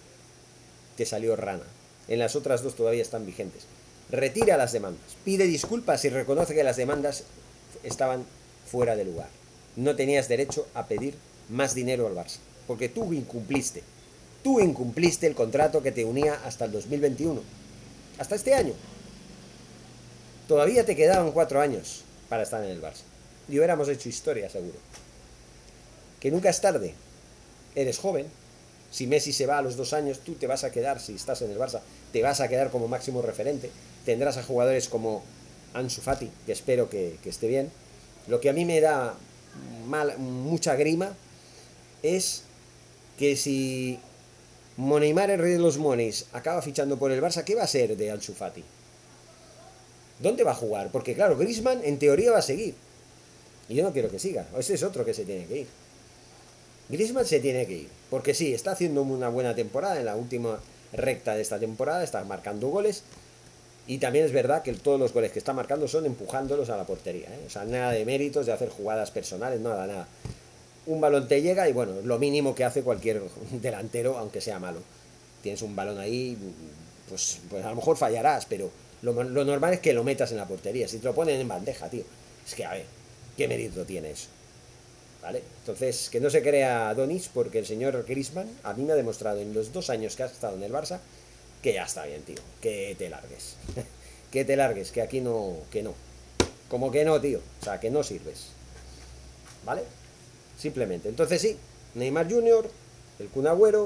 te salió rana. En las otras dos todavía están vigentes. Retira las demandas. Pide disculpas y reconoce que las demandas estaban fuera de lugar. No tenías derecho a pedir más dinero al Barça. Porque tú incumpliste. Tú incumpliste el contrato que te unía hasta el dos mil veintiuno. Hasta este año. Todavía te quedaban cuatro años para estar en el Barça. Y hubiéramos hecho historia, seguro. Que nunca es tarde. Eres joven. Si Messi se va a los dos años, tú te vas a quedar, si estás en el Barça, te vas a quedar como máximo referente. Tendrás a jugadores como Ansu Fati, que espero que, que esté bien. Lo que a mí me da mal, mucha grima es que si Moneymar, el rey de los mones, acaba fichando por el Barça, ¿qué va a ser de Ansu Fati? ¿Dónde va a jugar? Porque claro, Griezmann en teoría va a seguir. Y yo no quiero que siga. Ese es otro que se tiene que ir. Griezmann se tiene que ir, porque sí, está haciendo una buena temporada, en la última recta de esta temporada, está marcando goles, y también es verdad que todos los goles que está marcando son empujándolos a la portería, ¿eh? O sea, nada de méritos de hacer jugadas personales, nada, nada. Un balón te llega y bueno, lo mínimo que hace cualquier delantero, aunque sea malo. Tienes un balón ahí, pues, pues a lo mejor fallarás, pero lo, lo normal es que lo metas en la portería, si te lo ponen en bandeja, tío. Es que, a ver, ¿qué mérito tiene eso? ¿Vale? Entonces, que no se crea Donis, porque el señor Griezmann a mí me ha demostrado en los dos años que has estado en el Barça que ya está bien, tío, que te largues. Que te largues, que aquí no, que no. Como que no, tío, o sea, que no sirves. ¿Vale? Simplemente. Entonces sí, Neymar junior, el Kun Agüero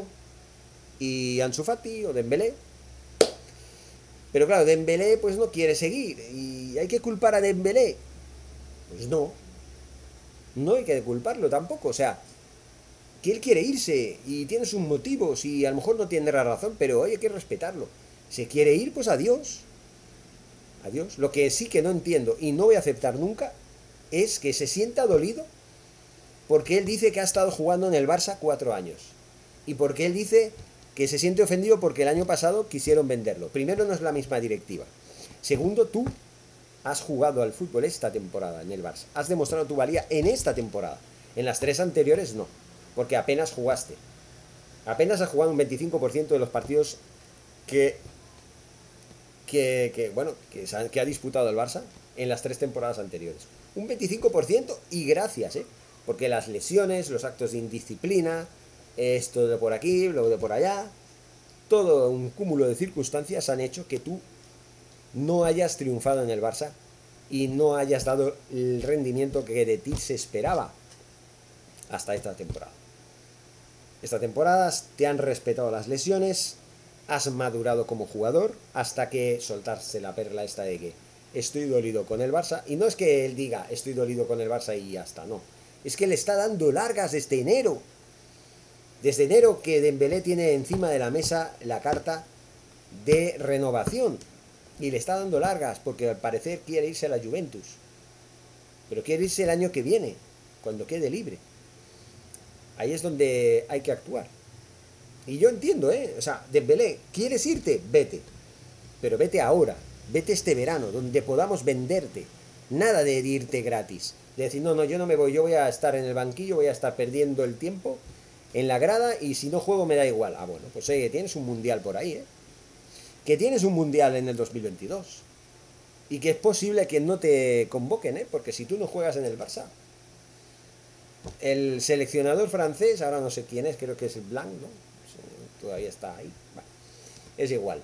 y Ansu Fati o Dembélé. Pero claro, Dembélé pues no quiere seguir y hay que culpar a Dembélé. Pues no. No hay que culparlo tampoco, o sea, que él quiere irse y tiene sus motivos y a lo mejor no tiene la razón, pero hay que respetarlo. Se quiere ir, pues adiós. Adiós. Lo que sí que no entiendo y no voy a aceptar nunca es que se sienta dolido porque él dice que ha estado jugando en el Barça cuatro años. Y porque él dice que se siente ofendido porque el año pasado quisieron venderlo. Primero, no es la misma directiva. Segundo, tú has jugado al fútbol esta temporada en el Barça. Has demostrado tu valía en esta temporada. En las tres anteriores no, porque apenas jugaste. Apenas has jugado un veinticinco por ciento de los partidos que, que, que bueno, que, que ha disputado el Barça en las tres temporadas anteriores. Un veinticinco por ciento y gracias, ¿eh? Porque las lesiones, los actos de indisciplina, esto de por aquí, luego de por allá, todo un cúmulo de circunstancias han hecho que tú no hayas triunfado en el Barça y no hayas dado el rendimiento que de ti se esperaba hasta esta temporada. Esta temporada te han respetado las lesiones, has madurado como jugador, hasta que soltarse la perla esta de que estoy dolido con el Barça. Y no es que él diga estoy dolido con el Barça y ya está, no. Es que le está dando largas desde enero. Desde enero que Dembélé tiene encima de la mesa la carta de renovación. Y le está dando largas porque al parecer quiere irse a la Juventus. Pero quiere irse el año que viene, cuando quede libre. Ahí es donde hay que actuar. Y yo entiendo, ¿eh? O sea, Dembélé, ¿quieres irte? Vete. Pero vete ahora. Vete este verano, donde podamos venderte. Nada de irte gratis. De decir, no, no, yo no me voy, yo voy a estar en el banquillo, voy a estar perdiendo el tiempo en la grada y si no juego me da igual. Ah, bueno, pues oye, tienes un mundial por ahí, ¿eh? Que tienes un mundial en el dos mil veintidós. Y que es posible que no te convoquen, ¿eh? Porque si tú no juegas en el Barça. El seleccionador francés, ahora no sé quién es, creo que es Blanc, ¿no? Todavía está ahí. Vale. Es igual.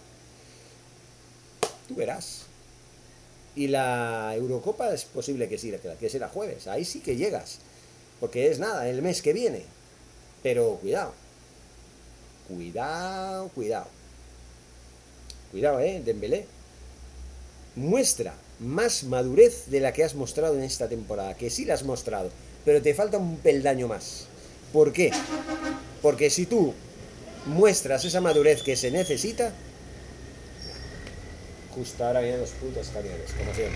Tú verás. Y la Eurocopa es posible que sí, que se la jueves. Ahí sí que llegas. Porque es nada, el mes que viene. Pero cuidado. Cuidado, cuidado. Cuidado, eh, Dembélé. Muestra más madurez de la que has mostrado en esta temporada. Que sí la has mostrado. Pero te falta un peldaño más. ¿Por qué? Porque si tú muestras esa madurez que se necesita, justo ahora vienen los putos camiones, como siempre.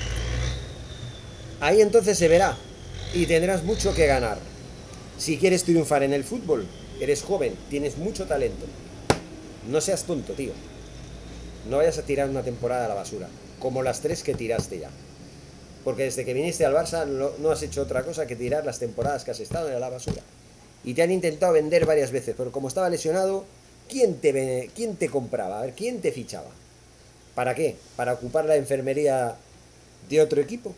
Ahí entonces se verá y tendrás mucho que ganar. Si quieres triunfar en el fútbol, eres joven, tienes mucho talento. No seas tonto, tío. No vayas a tirar una temporada a la basura, como las tres que tiraste ya. Porque desde que viniste al Barça no, no has hecho otra cosa que tirar las temporadas que has estado en la basura. Y te han intentado vender varias veces, pero como estaba lesionado, ¿quién te, quién te compraba? A ver, ¿quién te fichaba? ¿Para qué? ¿Para ocupar la enfermería de otro equipo?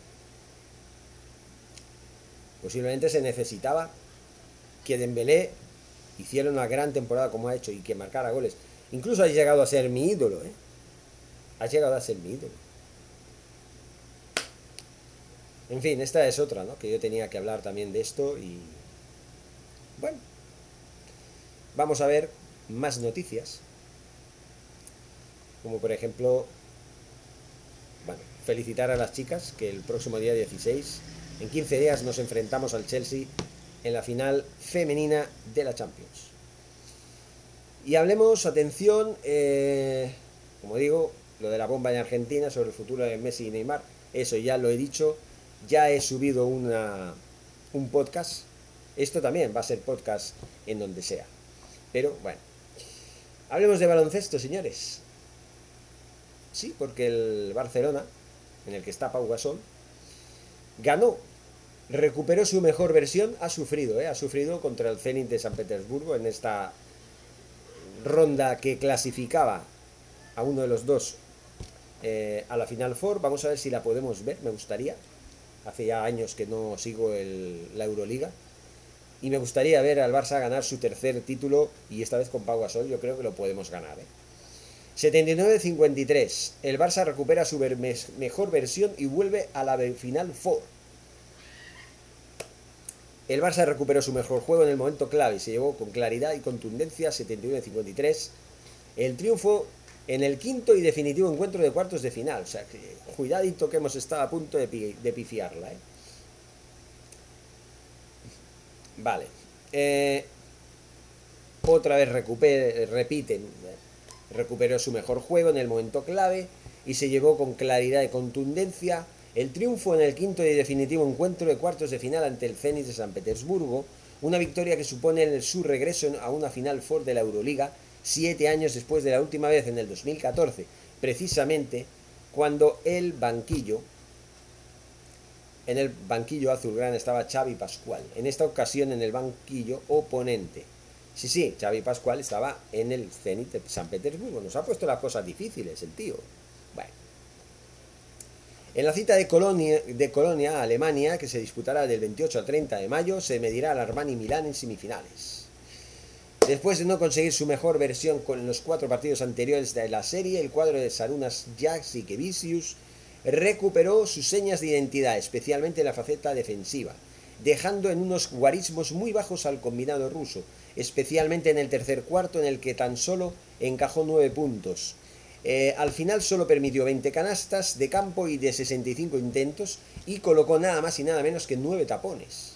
Posiblemente se necesitaba que Dembélé hiciera una gran temporada como ha hecho y que marcara goles. Incluso has llegado a ser mi ídolo, ¿eh? Has llegado a ser mi ídolo. En fin, esta es otra, ¿no? Que yo tenía que hablar también de esto y... Bueno, vamos a ver más noticias. Como por ejemplo, bueno, felicitar a las chicas que el próximo día dieciséis, en quince días, nos enfrentamos al Chelsea en la final femenina de la Champions. Y hablemos, atención, eh, como digo, lo de la bomba en Argentina sobre el futuro de Messi y Neymar, eso ya lo he dicho, ya he subido una, un podcast. Esto también va a ser podcast en donde sea. Pero bueno, hablemos de baloncesto, señores. Sí, porque el Barcelona, en el que está Pau Gasol, ganó, recuperó su mejor versión, ha sufrido, ¿eh? ha sufrido contra el Zenit de San Petersburgo en esta ronda que clasificaba a uno de los dos eh, a la Final Four. Vamos a ver si la podemos ver, me gustaría. Hace ya años que no sigo el, la Euroliga. Y me gustaría ver al Barça ganar su tercer título, y esta vez con Pau Gasol yo creo que lo podemos ganar, ¿eh? setenta y nueve a cincuenta y tres. El Barça recupera su ver mejor versión y vuelve a la Final Four. El Barça recuperó su mejor juego en el momento clave y se llevó con claridad y contundencia setenta y uno a cincuenta y tres el triunfo en el quinto y definitivo encuentro de cuartos de final. O sea, que cuidadito que hemos estado a punto de, pi de pifiarla, ¿eh? Vale. Eh, otra vez recupere, repiten. Recuperó su mejor juego en el momento clave y se llevó con claridad y contundencia el triunfo en el quinto y definitivo encuentro de cuartos de final ante el Zenit de San Petersburgo, una victoria que supone su regreso a una Final Four de la Euroliga, siete años después de la última vez en el dos mil catorce, precisamente cuando el banquillo, en el banquillo azulgrana estaba Xavi Pascual, en esta ocasión en el banquillo oponente. Sí, sí, Xavi Pascual estaba en el Zenit de San Petersburgo, nos ha puesto las cosas difíciles el tío. Bueno. En la cita de Colonia, de Colonia, Alemania, que se disputará del veintiocho al treinta de mayo, se medirá al Armani Milán en semifinales. Después de no conseguir su mejor versión con los cuatro partidos anteriores de la serie, el cuadro de Šarūnas Jasikevičius recuperó sus señas de identidad, especialmente en la faceta defensiva. dejando en unos guarismos muy bajos al combinado ruso, especialmente en el tercer cuarto en el que tan solo encajó nueve puntos. Eh, al final solo permitió veinte canastas de campo y de sesenta y cinco intentos y colocó nada más y nada menos que nueve tapones.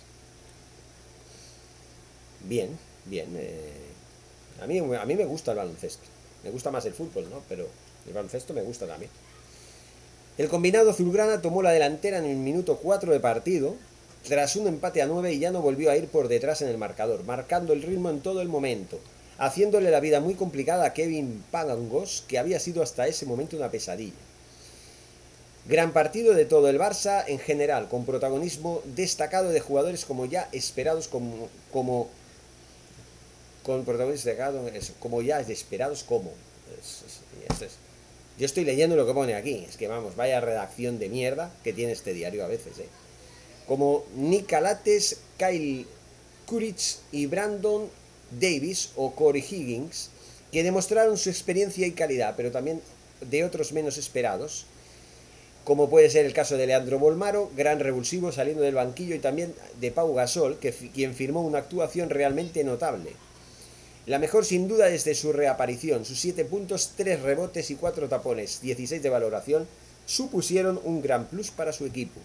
Bien, bien. Eh, a, mí, a mí me gusta el baloncesto. Me gusta más el fútbol, ¿no? Pero el baloncesto me gusta también. El combinado azulgrana tomó la delantera en el minuto cuatro de partido, tras un empate a nueve y ya no volvió a ir por detrás en el marcador, marcando el ritmo en todo el momento, haciéndole la vida muy complicada a Kevin Pangos, que había sido hasta ese momento una pesadilla. Gran partido de todo el Barça en general, con protagonismo destacado de jugadores como ya esperados como... como con protagonistas destacados como ya esperados como... Es, es, es, es. Yo estoy leyendo lo que pone aquí, es que vamos, vaya redacción de mierda que tiene este diario a veces, ¿eh? Como Nick Calates, Kyle Kuric y Brandon Davis o Corey Higgins, que demostraron su experiencia y calidad, pero también de otros menos esperados, como puede ser el caso de Leandro Bolmaro, gran revulsivo saliendo del banquillo, y también de Pau Gasol, que, quien firmó una actuación realmente notable. La mejor sin duda desde su reaparición, sus siete puntos, tres rebotes y cuatro tapones, dieciséis de valoración, supusieron un gran plus para su equipo.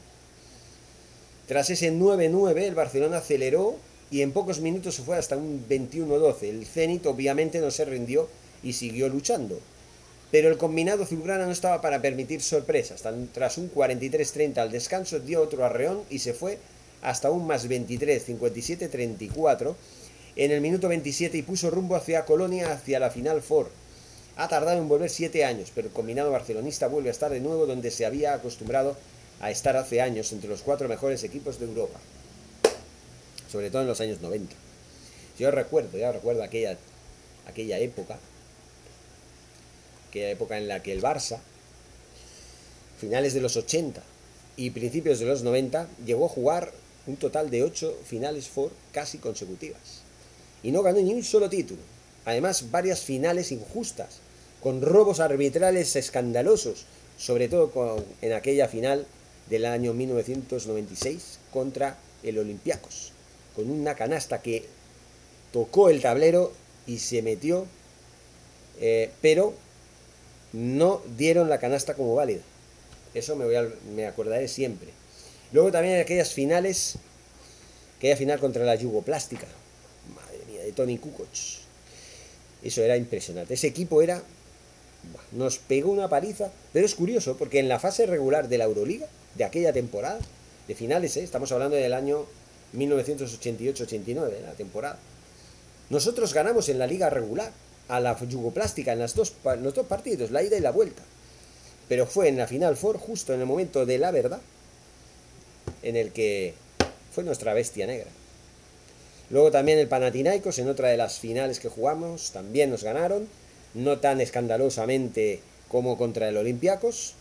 Tras ese nueve nueve, el Barcelona aceleró y en pocos minutos se fue hasta un veintiuno doce. El Zenit obviamente no se rindió y siguió luchando. Pero el combinado azulgrana no estaba para permitir sorpresas. Tras un cuarenta y tres treinta al descanso dio otro arreón y se fue hasta un más veintitrés cincuenta y siete treinta y cuatro en el minuto veintisiete y puso rumbo hacia Colonia, hacia la Final Four. Ha tardado en volver siete años, pero el combinado barcelonista vuelve a estar de nuevo donde se había acostumbrado a estar hace años, entre los cuatro mejores equipos de Europa, sobre todo en los años noventa. Yo recuerdo, ya recuerdo aquella, aquella época, aquella época en la que el Barça, finales de los ochenta y principios de los noventa, llegó a jugar un total de ocho finales Four casi consecutivas, y no ganó ni un solo título. Además, varias finales injustas, con robos arbitrales escandalosos, sobre todo con, en aquella final del año mil novecientos noventa y seis contra el Olympiacos, con una canasta que tocó el tablero y se metió, eh, pero no dieron la canasta como válida. Eso me, voy a, me acordaré siempre. Luego también en aquellas finales, aquella final contra la Yugoplástica, madre mía, de Toni Kukoc. Eso era impresionante. Ese equipo era... nos pegó una paliza, pero es curioso porque en la fase regular de la Euroliga, de aquella temporada, de finales, ¿eh? Estamos hablando del año mil novecientos ochenta y ocho ochenta y nueve, la temporada, nosotros ganamos en la liga regular a la Yugoplástica en, las dos, en los dos partidos, la ida y la vuelta, pero fue en la Final Four, justo en el momento de la verdad, en el que fue nuestra bestia negra. Luego también el Panathinaikos, en otra de las finales que jugamos, también nos ganaron, no tan escandalosamente como contra el Olympiacos.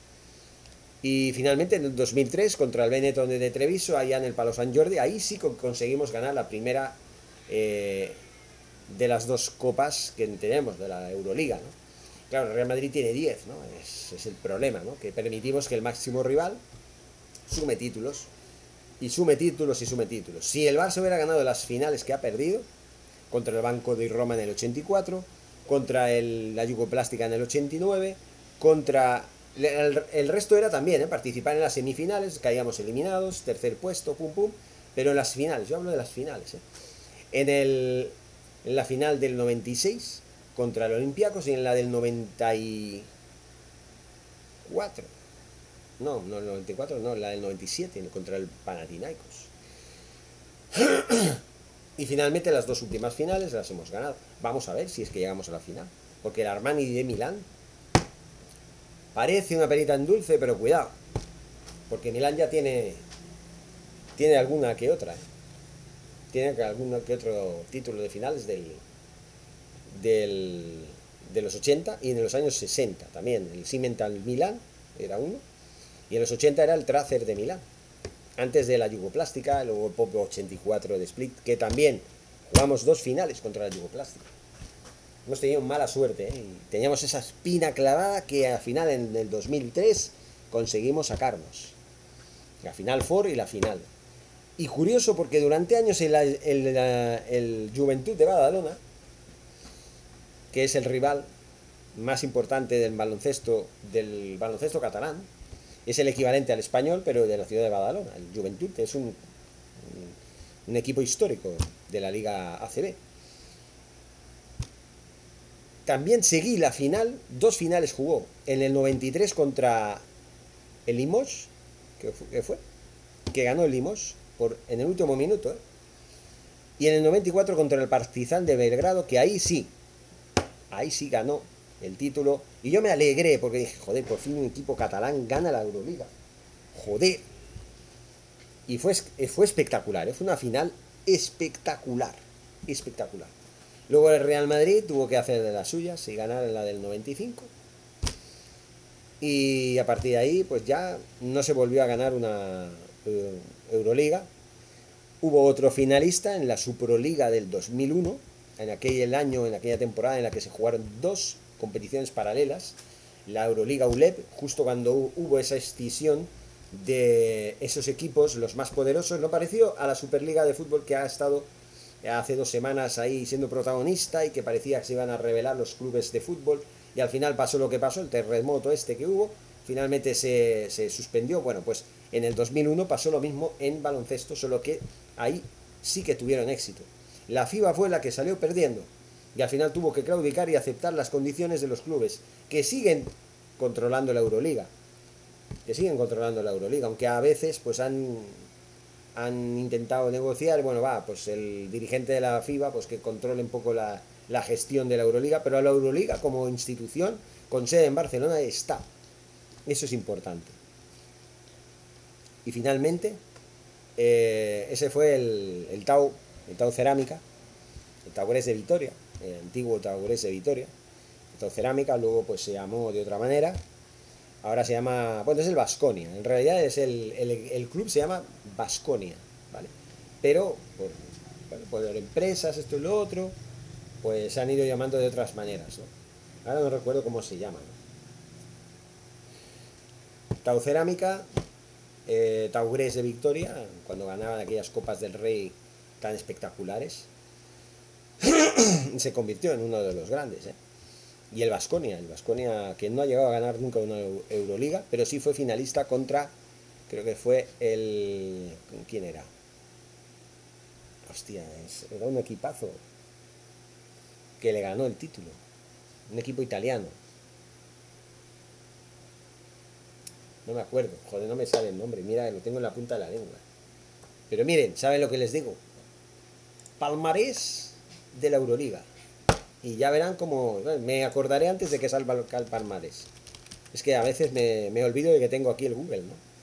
Y finalmente en el dos mil tres contra el Benetton de Treviso, allá en el Palo San Jordi, ahí sí conseguimos ganar la primera eh, de las dos copas que tenemos de la Euroliga, ¿no? Claro, el Real Madrid tiene diez, ¿no? Es, es el problema, ¿no? Que permitimos que el máximo rival sume títulos, y sume títulos y sume títulos. Si el Barça hubiera ganado las finales que ha perdido, contra el Banco de Roma en el ochenta y cuatro, contra el, la Yugoplástica en el ochenta y nueve, contra... El, el resto era también, ¿eh? Participar en las semifinales, caíamos eliminados, tercer puesto, pum pum, pero en las finales, yo hablo de las finales, ¿eh? En, el, en la final del noventa y seis contra el Olympiacos y en la del noventa y cuatro, no, no el noventa y cuatro, no, la del noventa y siete contra el Panathinaikos. Y finalmente las dos últimas finales las hemos ganado. Vamos a ver si es que llegamos a la final, porque el Armani de Milán parece una perita en dulce, pero cuidado, porque Milán ya tiene tiene alguna que otra, ¿eh? Tiene alguna que otro título de finales del, del de los ochenta y en los años sesenta también. El Cimental Milán era uno, y en los ochenta era el Tracer de Milán, antes de la Yugoplástica, luego el Pop ochenta y cuatro de Split, que también jugamos dos finales contra la Yugoplástica. Hemos tenido mala suerte, ¿eh? Y teníamos esa espina clavada que al final, en el dos mil tres, conseguimos sacarnos. La Final Four y la final. Y curioso porque durante años el, el, el, el Juventud de Badalona, que es el rival más importante del baloncesto, del baloncesto catalán, es el equivalente al español, pero de la ciudad de Badalona. El Juventud es un, un equipo histórico de la Liga A C B. También seguí la final, dos finales jugó. En el noventa y tres contra el Limoges, que fue, que ganó el Limoges por, en el último minuto, ¿eh? Y en el noventa y cuatro contra el Partizan de Belgrado, que ahí sí, ahí sí ganó el título. Y yo me alegré porque dije, joder, por fin un equipo catalán gana la Euroliga. Joder. Y fue, fue espectacular, ¿eh? Fue una final espectacular, espectacular. Luego el Real Madrid tuvo que hacer de las suyas y ganar en la del noventa y cinco. Y a partir de ahí, pues ya no se volvió a ganar una Euroliga. Hubo otro finalista en la Superliga del dos mil uno, en aquel año, en aquella temporada en la que se jugaron dos competiciones paralelas. La Euroliga U L E P, justo cuando hubo esa escisión de esos equipos, los más poderosos, no pareció a la Superliga de fútbol que ha estado hace dos semanas ahí siendo protagonista y que parecía que se iban a revelar los clubes de fútbol, y al final pasó lo que pasó, el terremoto este que hubo, finalmente se, se suspendió. Bueno, pues en el dos mil uno pasó lo mismo en baloncesto, solo que ahí sí que tuvieron éxito. La FIBA fue la que salió perdiendo y al final tuvo que claudicar y aceptar las condiciones de los clubes, que siguen controlando la Euroliga, que siguen controlando la Euroliga, aunque a veces pues han... han intentado negociar, bueno, va, pues el dirigente de la FIBA, pues que controle un poco la, la gestión de la Euroliga, pero la Euroliga como institución, con sede en Barcelona, está. Eso es importante. Y finalmente, eh, ese fue el, el Tau, el Tau Cerámica, el Taurés de Vitoria, el antiguo Taurés de Vitoria, el Tau Cerámica, luego pues se llamó de otra manera. Ahora se llama, bueno, es el Baskonia. En realidad es el, el, el club se llama Baskonia, ¿vale? Pero por, bueno, por empresas, esto y lo otro, pues se han ido llamando de otras maneras, ¿no? Ahora no recuerdo cómo se llama, ¿no? Tau Cerámica, eh, Taurés de Victoria, cuando ganaban aquellas copas del Rey tan espectaculares, se convirtió en uno de los grandes, ¿eh? Y el Baskonia, el Baskonia que no ha llegado a ganar nunca una Euroliga, pero sí fue finalista contra, creo que fue el... ¿quién era? Hostia, es, era un equipazo que le ganó el título, un equipo italiano. No me acuerdo, joder, no me sale el nombre, mira, lo tengo en la punta de la lengua. Pero miren, ¿saben lo que les digo? Palmarés de la Euroliga. Y ya verán cómo... me acordaré antes de que salga el palmarés. Es que a veces me, me olvido de que tengo aquí el Google,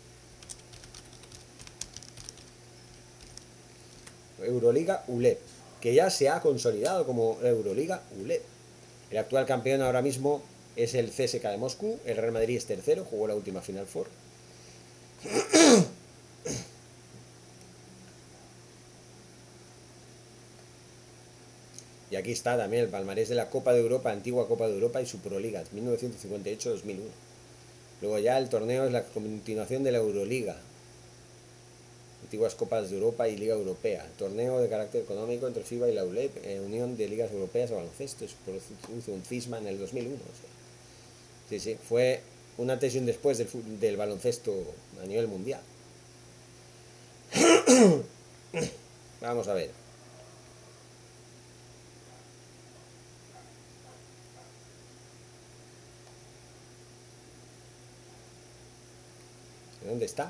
¿no? Euroliga U L E P, que ya se ha consolidado como Euroliga U L E P. El actual campeón ahora mismo es el C S K de Moscú, el Real Madrid es tercero, jugó la última Final Four. Y aquí está también el palmarés de la Copa de Europa, antigua Copa de Europa y Superliga, mil novecientos cincuenta y ocho a dos mil uno. Luego ya el torneo es la continuación de la Euroliga, antiguas Copas de Europa y Liga Europea. Torneo de carácter económico entre FIBA y la U L E P, eh, Unión de Ligas Europeas de Baloncesto, se produce un cisma en el dos mil uno. O sea. Sí, sí, fue un antes y un después del, del baloncesto a nivel mundial. Vamos a ver. ¿Dónde está?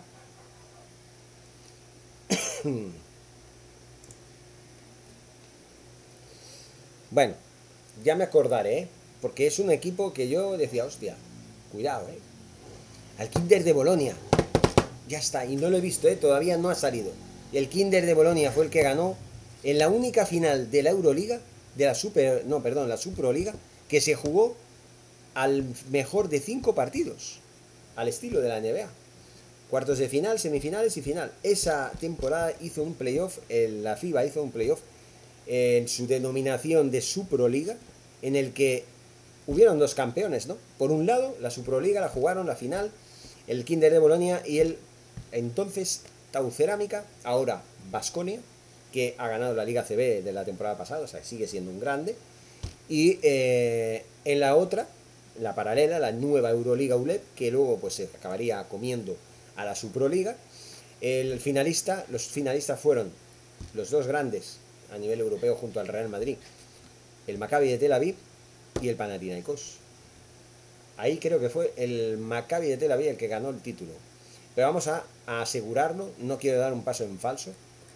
Bueno, ya me acordaré, ¿eh? Porque es un equipo que yo decía, hostia, cuidado, ¿eh? Al Kinder de Bolonia. Ya está, y no lo he visto, ¿eh? Todavía no ha salido. El Kinder de Bolonia fue el que ganó en la única final de la Euroliga, de la Super, no, perdón, la Superliga, que se jugó al mejor de cinco partidos, al estilo de la N B A. Cuartos de final, semifinales y final. Esa temporada hizo un playoff, la FIBA hizo un playoff en su denominación de Superliga, en el que hubieron dos campeones, ¿no? Por un lado, la Superliga la jugaron la final el Kinder de Bolonia y el entonces Tau Cerámica, ahora Baskonia, que ha ganado la Liga C B de la temporada pasada, o sea, sigue siendo un grande. Y eh, en la otra, la paralela, la nueva Euroliga U L E P, que luego pues se acabaría comiendo a la Suproliga. El finalista, los finalistas fueron los dos grandes a nivel europeo junto al Real Madrid, el Maccabi de Tel Aviv y el Panathinaikos. Ahí creo que fue el Maccabi de Tel Aviv el que ganó el título. Pero vamos a, a asegurarlo, no quiero dar un paso en falso.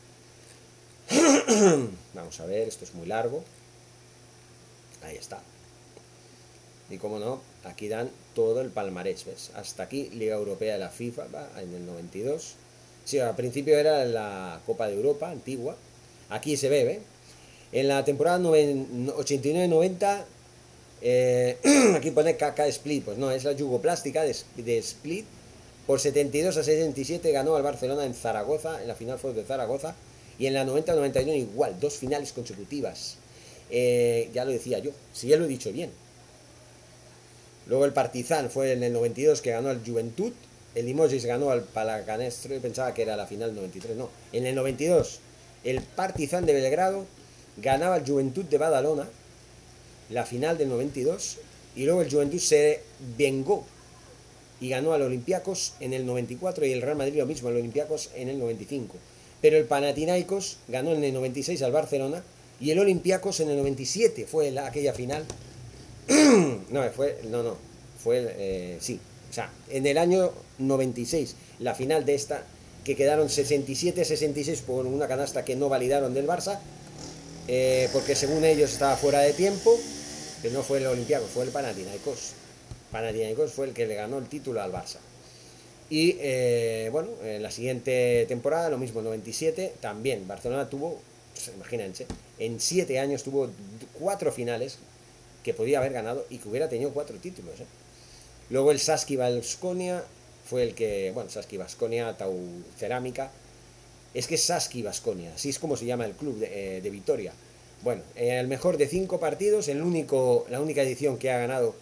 Vamos a ver, esto es muy largo. Ahí está. Y como no, aquí dan todo el palmarés, ¿ves? Hasta aquí, Liga Europea de la FIFA, ¿va? En el noventa y dos. Sí, al principio era la Copa de Europa, antigua. Aquí se ve, ¿ve? En la temporada ochenta y nueve noventa, eh, aquí pone K K Split, pues no, es la Yugoplástica de, de Split. Por setenta y dos a sesenta y siete ganó al Barcelona en Zaragoza, en la final fue de Zaragoza. Y en la noventa noventa y uno igual, dos finales consecutivas. Eh, ya lo decía yo, si ya lo he dicho bien. Luego el Partizan fue en el noventa y dos que ganó al Juventud. El Limoges ganó al Palacanestro. Yo pensaba que era la final noventa y tres, no. En el noventa y dos el Partizan de Belgrado ganaba al Juventud de Badalona, la final del noventa y dos. Y luego el Juventud se vengó y ganó al Olympiacos en el noventa y cuatro. Y el Real Madrid lo mismo, al Olympiacos en el noventa y cinco. Pero el Panathinaikos ganó en el noventa y seis al Barcelona. Y el Olympiacos en el noventa y siete fue la, aquella final. no, fue, no, no, fue, eh, sí, o sea, en el año noventa y seis, la final de esta, que quedaron sesenta y siete a sesenta y seis por una canasta que no validaron del Barça, eh, porque según ellos estaba fuera de tiempo, que no fue el Olympiacos, fue el Panathinaikos. Panathinaikos fue el que le ganó el título al Barça. Y, eh, bueno, en la siguiente temporada, lo mismo, noventa y siete, también, Barcelona tuvo, pues, imagínense, en siete años tuvo cuatro finales que podía haber ganado y que hubiera tenido cuatro títulos, ¿eh? Luego el Saski Baskonia fue el que, bueno, Saski Baskonia, Tau Cerámica, es que es Saski Baskonia, así es como se llama el club de, eh, de Vitoria. Bueno, eh, el mejor de cinco partidos, el único, la única edición que ha ganado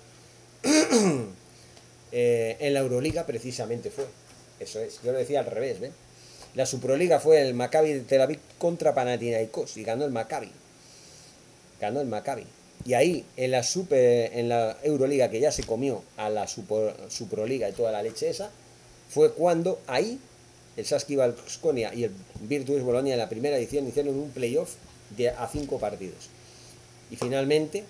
eh, en la Euroliga precisamente fue, eso es, yo lo decía al revés, ¿ven? La Suproliga fue el Maccabi de Tel Aviv contra Panathinaikos y ganó el Maccabi, ganó el Maccabi. Y ahí, en la, super, en la Euroliga, que ya se comió a la Super, Suproliga y toda la leche esa, fue cuando ahí el Saski Baskonia y el Virtus Bolonia en la primera edición hicieron un playoff de a cinco partidos. Y finalmente,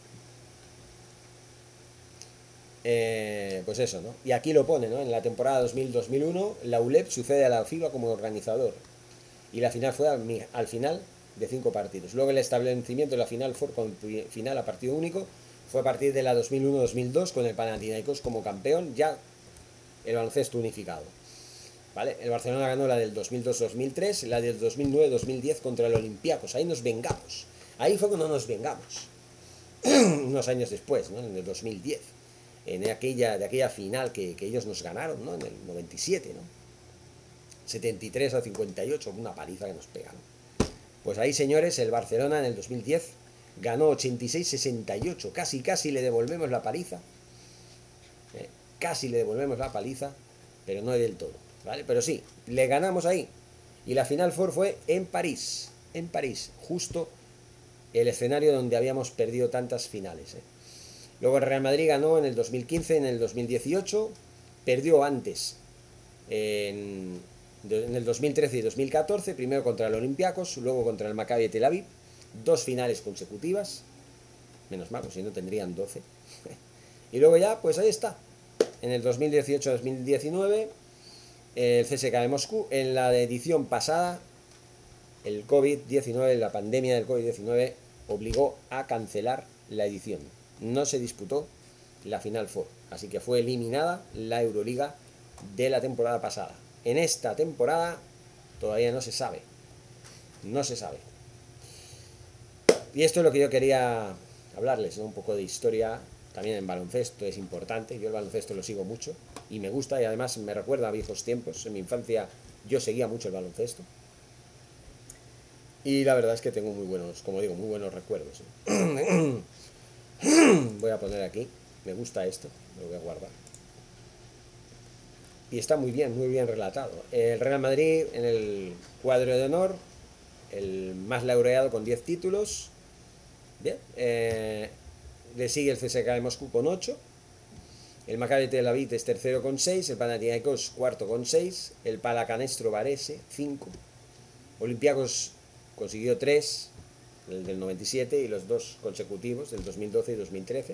eh, pues eso, ¿no? Y aquí lo pone, ¿no? En la temporada dos mil dos mil uno, la U L E P sucede a la FIFA como organizador. Y la final fue al, al final de cinco partidos. Luego el establecimiento de la final fue con final a partido único. Fue a partir de la dos mil uno dos mil dos con el Panathinaikos como campeón, ya el baloncesto unificado. ¿Vale? El Barcelona ganó la del dos mil dos dos mil tres, la del dos mil nueve dos mil diez contra el Olympiacos. Ahí nos vengamos. Ahí fue cuando nos vengamos. Unos años después, ¿no? En el dos mil diez. En aquella, de aquella final que, que ellos nos ganaron, ¿no? En el noventa y siete, ¿no? setenta y tres a cincuenta y ocho, una paliza que nos pegan. Pues ahí, señores, el Barcelona en el dos mil diez ganó ochenta y seis a sesenta y ocho. Casi, casi le devolvemos la paliza. Eh, casi le devolvemos la paliza, pero no del todo, ¿vale? Pero sí, le ganamos ahí. Y la final four fue en París. En París, justo el escenario donde habíamos perdido tantas finales, ¿eh? Luego el Real Madrid ganó en el dos mil quince, en el dos mil dieciocho, perdió antes en, en el dos mil trece y dos mil catorce, primero contra el Olympiacos, luego contra el Maccabi de Tel Aviv, dos finales consecutivas, menos mal, pues si no tendrían doce. Y luego ya, pues ahí está, en el dos mil dieciocho dos mil diecinueve, el C S K A de Moscú, en la edición pasada, el COVID diecinueve, la pandemia del COVID diecinueve, obligó a cancelar la edición. No se disputó la Final Four, así que fue eliminada la Euroliga de la temporada pasada. En esta temporada todavía no se sabe, no se sabe. Y esto es lo que yo quería hablarles, ¿no? Un poco de historia, también en baloncesto es importante. Yo el baloncesto lo sigo mucho y me gusta, y además me recuerda a viejos tiempos. En mi infancia yo seguía mucho el baloncesto y la verdad es que tengo muy buenos, como digo, muy buenos recuerdos, ¿eh? Voy a poner aquí, me gusta esto, lo voy a guardar. y está muy bien, muy bien relatado. El Real Madrid en el cuadro de honor, el más laureado con diez títulos. Bien, eh, le sigue el C S K A de Moscú con ocho. El Maccabi Tel Aviv es tercero con seis. El Panathinaikos cuarto con seis. El Palacanestro Varese cinco. Olympiacos consiguió tres, el del noventa y siete, y los dos consecutivos del dos mil doce y dos mil trece.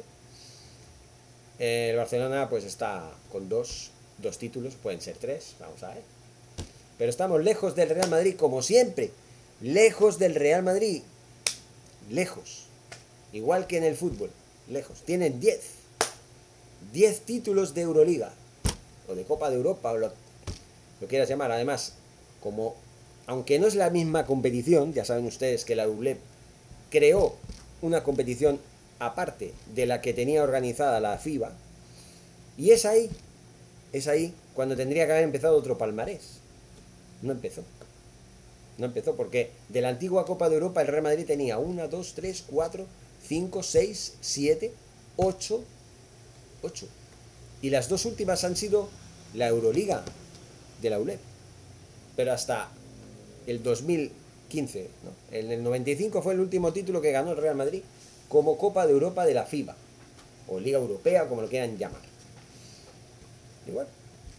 El Barcelona pues está con dos, dos títulos, pueden ser tres, vamos a ver. Pero estamos lejos del Real Madrid, como siempre. Lejos del Real Madrid. Lejos. Igual que en el fútbol. Lejos. Tienen diez. diez títulos de Euroliga. O de Copa de Europa, o lo, lo quieras llamar. Además, como, aunque no es la misma competición, ya saben ustedes que la U L E P creó una competición aparte de la que tenía organizada la FIBA, y es ahí, es ahí cuando tendría que haber empezado otro palmarés. No empezó. No empezó porque de la antigua Copa de Europa el Real Madrid tenía uno, dos, tres, cuatro, cinco, seis, siete, ocho, ocho. Y las dos últimas han sido la Euroliga de la U L E P. Pero hasta el dos mil quince, ¿no? En el noventa y cinco fue el último título que ganó el Real Madrid como Copa de Europa de la FIBA, o Liga Europea, como lo quieran llamar. Y bueno,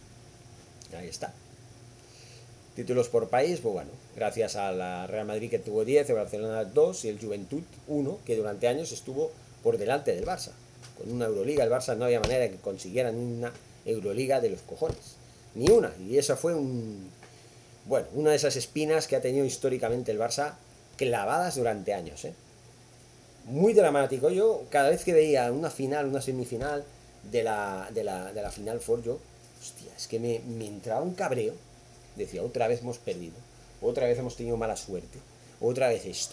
ahí está. Títulos por país, pues bueno, gracias a la Real Madrid, que tuvo diez, el Barcelona dos y el Juventud uno, que durante años estuvo por delante del Barça. Con una Euroliga el Barça no había manera de que consiguieran una Euroliga de los cojones. Ni una. Y esa fue un... Bueno, una de esas espinas que ha tenido históricamente el Barça clavadas durante años, ¿eh? Muy dramático. Yo, cada vez que veía una final, una semifinal de la, de la, de la Final Four, yo, hostia, es que me, me entraba un cabreo. Decía, otra vez hemos perdido, otra vez hemos tenido mala suerte, otra vez esto.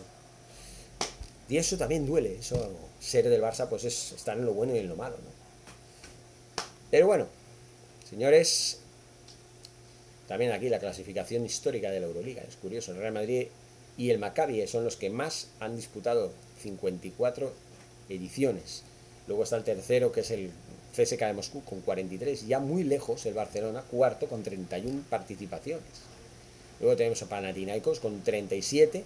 Y eso también duele, eso, ser del Barça, pues es estar en lo bueno y en lo malo, ¿no? Pero bueno, señores, también aquí la clasificación histórica de la Euroliga, es curioso, el Real Madrid y el Maccabi son los que más han disputado, cincuenta y cuatro ediciones. Luego está el tercero, que es el C S K A de Moscú, con cuarenta y tres, ya muy lejos el Barcelona, cuarto, con treinta y una participaciones. Luego tenemos a Panathinaikos con treinta y siete,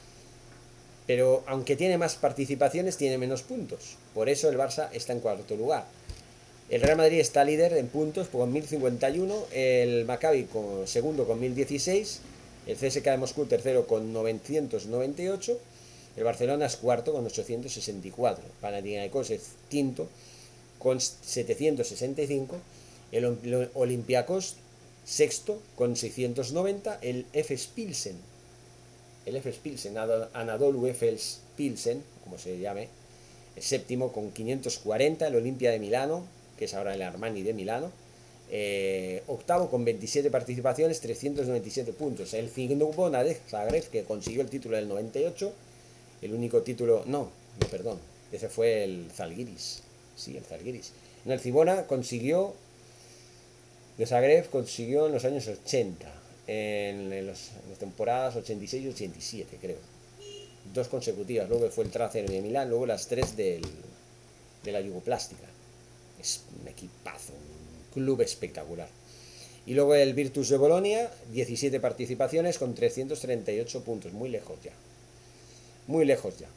pero aunque tiene más participaciones, tiene menos puntos. Por eso el Barça está en cuarto lugar. El Real Madrid está líder en puntos con mil cincuenta y uno, el Maccabi con segundo con mil dieciséis, el C S K A de Moscú tercero con novecientos noventa y ocho, el Barcelona es cuarto con ochocientos sesenta y cuatro, Panathinaikos es quinto con setecientos sesenta y cinco, el Olympiacos sexto con seiscientos noventa, el Efes Pilsen, el Efes Pilsen, Anadolu Efes Pilsen, como se llame, el séptimo con quinientos cuarenta, el Olimpia de Milano, que es ahora el Armani de Milano, eh, octavo con veintisiete participaciones, trescientos noventa y siete puntos, el Cigna de Zagreb, que consiguió el título del noventa y ocho, el único título, no, no, perdón, ese fue el Zalgiris. Sí, el Zalgiris. En el Cibona consiguió, de Zagreb consiguió en los años ochenta, en, en, los, en las temporadas ochenta y seis y ochenta y siete, creo. Dos consecutivas, luego fue el Tracer de Milán, luego las tres del, de la Yugoplástica. Es un equipazo, un club espectacular. Y luego el Virtus de Bolonia, diecisiete participaciones con trescientos treinta y ocho puntos, muy lejos ya. Muy lejos ya.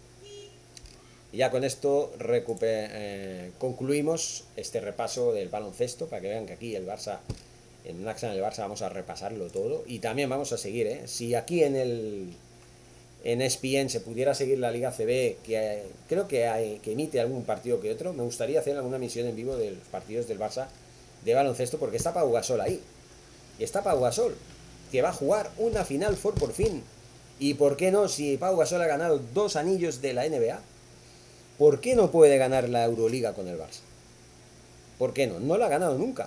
Y ya con esto eh, concluimos este repaso del baloncesto, para que vean que aquí el Barça, en Naxan el Barça, vamos a repasarlo todo. Y también vamos a seguir, ¿eh? Si aquí en el en E S P N se pudiera seguir la Liga C B, que eh, creo que, hay, que emite algún partido que otro, me gustaría hacer alguna emisión en vivo de los partidos del Barça de baloncesto, porque está Pau Gasol ahí. Y está Pau Gasol, que va a jugar una Final Four por fin. ¿Y por qué no? Si Pau Gasol ha ganado dos anillos de la N B A, ¿por qué no puede ganar la Euroliga con el Barça? ¿Por qué no? No la ha ganado nunca.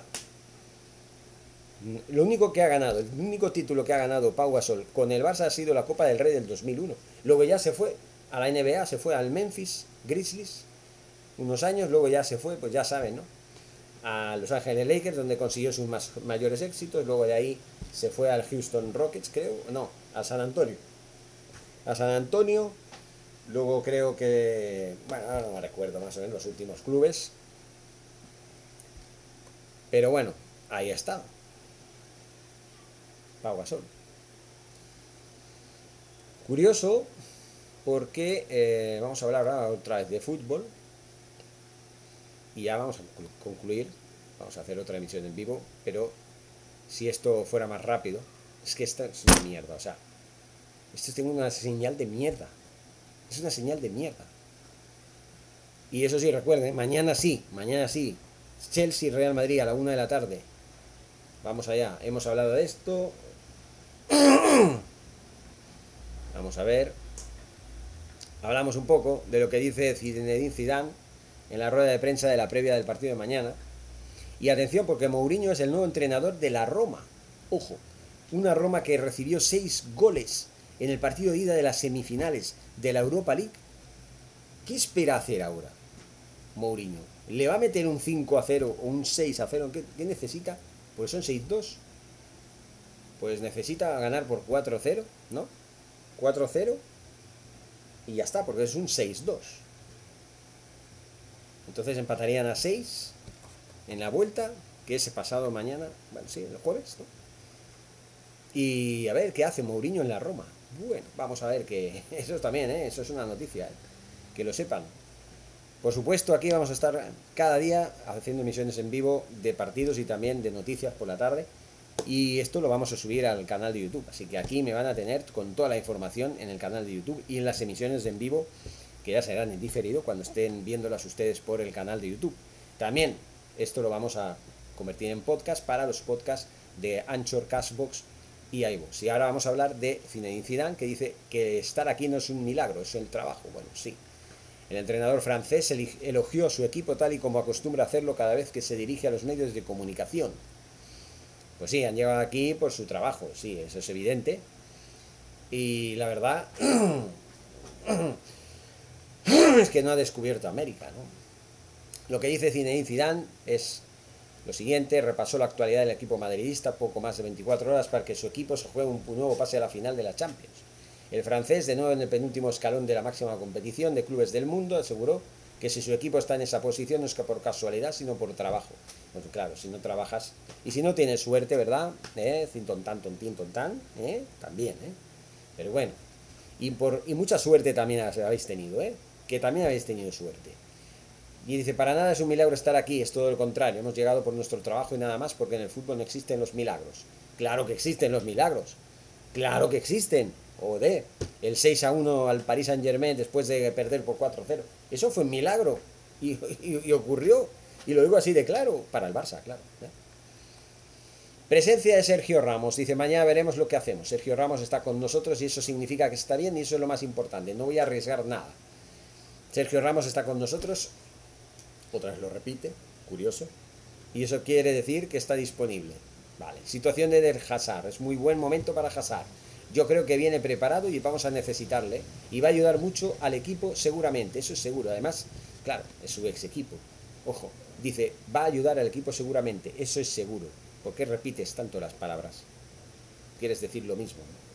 Lo único que ha ganado, el único título que ha ganado Pau Gasol con el Barça ha sido la Copa del Rey del dos mil uno. Luego ya se fue a la N B A, se fue al Memphis Grizzlies unos años, luego ya se fue, pues ya saben, ¿no? A Los Ángeles Lakers, donde consiguió sus más, mayores éxitos. Luego de ahí se fue al Houston Rockets, creo, no, a San Antonio. A San Antonio. Luego creo que, bueno, no me recuerdo más o menos los últimos clubes. Pero bueno, ahí está. Pau Gasol. Curioso, porque eh, vamos a hablar ahora otra vez de fútbol. Y ya vamos a concluir. Vamos a hacer otra emisión en vivo. Pero si esto fuera más rápido. Es que esta es una mierda. O sea, esto tengo una señal de mierda. Es una señal de mierda. Y eso sí, recuerden, mañana sí, mañana sí. Chelsea Real Madrid a la una de la tarde. Vamos allá. Hemos hablado de esto. Vamos a ver. Hablamos un poco de lo que dice Zinedine Zidane en la rueda de prensa de la previa del partido de mañana. Y atención, porque Mourinho es el nuevo entrenador de la Roma. Ojo, una Roma que recibió seis goles en el partido de ida de las semifinales de la Europa League. ¿Qué espera hacer ahora Mourinho? ¿Le va a meter un cinco a cero o un seis a cero? ¿Qué, qué necesita? Pues son seis dos. Pues necesita ganar por cuatro cero, ¿no? cuatro cero y ya está, porque es un seis dos. Entonces empatarían a seis en la vuelta, que es pasado mañana, bueno, sí, el jueves, ¿no? Y a ver qué hace Mourinho en la Roma. Bueno, vamos a ver que eso también, ¿eh? Eso es una noticia, ¿eh? Que lo sepan. Por supuesto, aquí vamos a estar cada día haciendo emisiones en vivo de partidos y también de noticias por la tarde. Y esto lo vamos a subir al canal de YouTube. Así que aquí me van a tener con toda la información en el canal de YouTube y en las emisiones en vivo, que ya serán en diferido cuando estén viéndolas ustedes por el canal de YouTube. También esto lo vamos a convertir en podcast para los podcasts de Anchor, Castbox y iVoox. Y ahora vamos a hablar de Zinedine Zidane, que dice que estar aquí no es un milagro, es el trabajo. Bueno, sí. El entrenador francés elogió a su equipo tal y como acostumbra hacerlo cada vez que se dirige a los medios de comunicación. Pues sí, han llegado aquí por su trabajo, sí, eso es evidente. Y la verdad es que no ha descubierto América, ¿no? Lo que dice Zinedine Zidane es lo siguiente: repasó la actualidad del equipo madridista poco más de veinticuatro horas para que su equipo se juegue un nuevo pase a la final de la Champions. El francés, de nuevo en el penúltimo escalón de la máxima competición de clubes del mundo, aseguró que si su equipo está en esa posición no es que por casualidad, sino por trabajo. Pues claro, si no trabajas y si no tienes suerte, ¿verdad? ¿Eh? Cintontán, tontín, tontán, ¿eh? También, ¿eh? Pero bueno, y, por, y mucha suerte también habéis tenido, ¿eh? Que también habéis tenido suerte. Y dice, para nada es un milagro estar aquí, es todo lo contrario, hemos llegado por nuestro trabajo y nada más, porque en el fútbol no existen los milagros. Claro que existen los milagros, claro que existen. Joder, el seis a uno al Paris Saint-Germain después de perder por cuatro cero. Eso fue un milagro. Y, y, y ocurrió. Y lo digo así de claro. Para el Barça, claro. ¿eh? Presencia de Sergio Ramos. Dice, mañana veremos lo que hacemos. Sergio Ramos está con nosotros y eso significa que está bien y eso es lo más importante. No voy a arriesgar nada. Sergio Ramos está con nosotros. Otra vez lo repite. Curioso. Y eso quiere decir que está disponible. Vale. Situación de Eden Hazard. Es muy buen momento para Hazard. Yo creo que viene preparado y vamos a necesitarle. Y va a ayudar mucho al equipo seguramente. Eso es seguro. Además, claro, es su ex equipo. Ojo, dice, va a ayudar al equipo seguramente. Eso es seguro. ¿Por qué repites tanto las palabras? Quieres decir lo mismo, ¿no?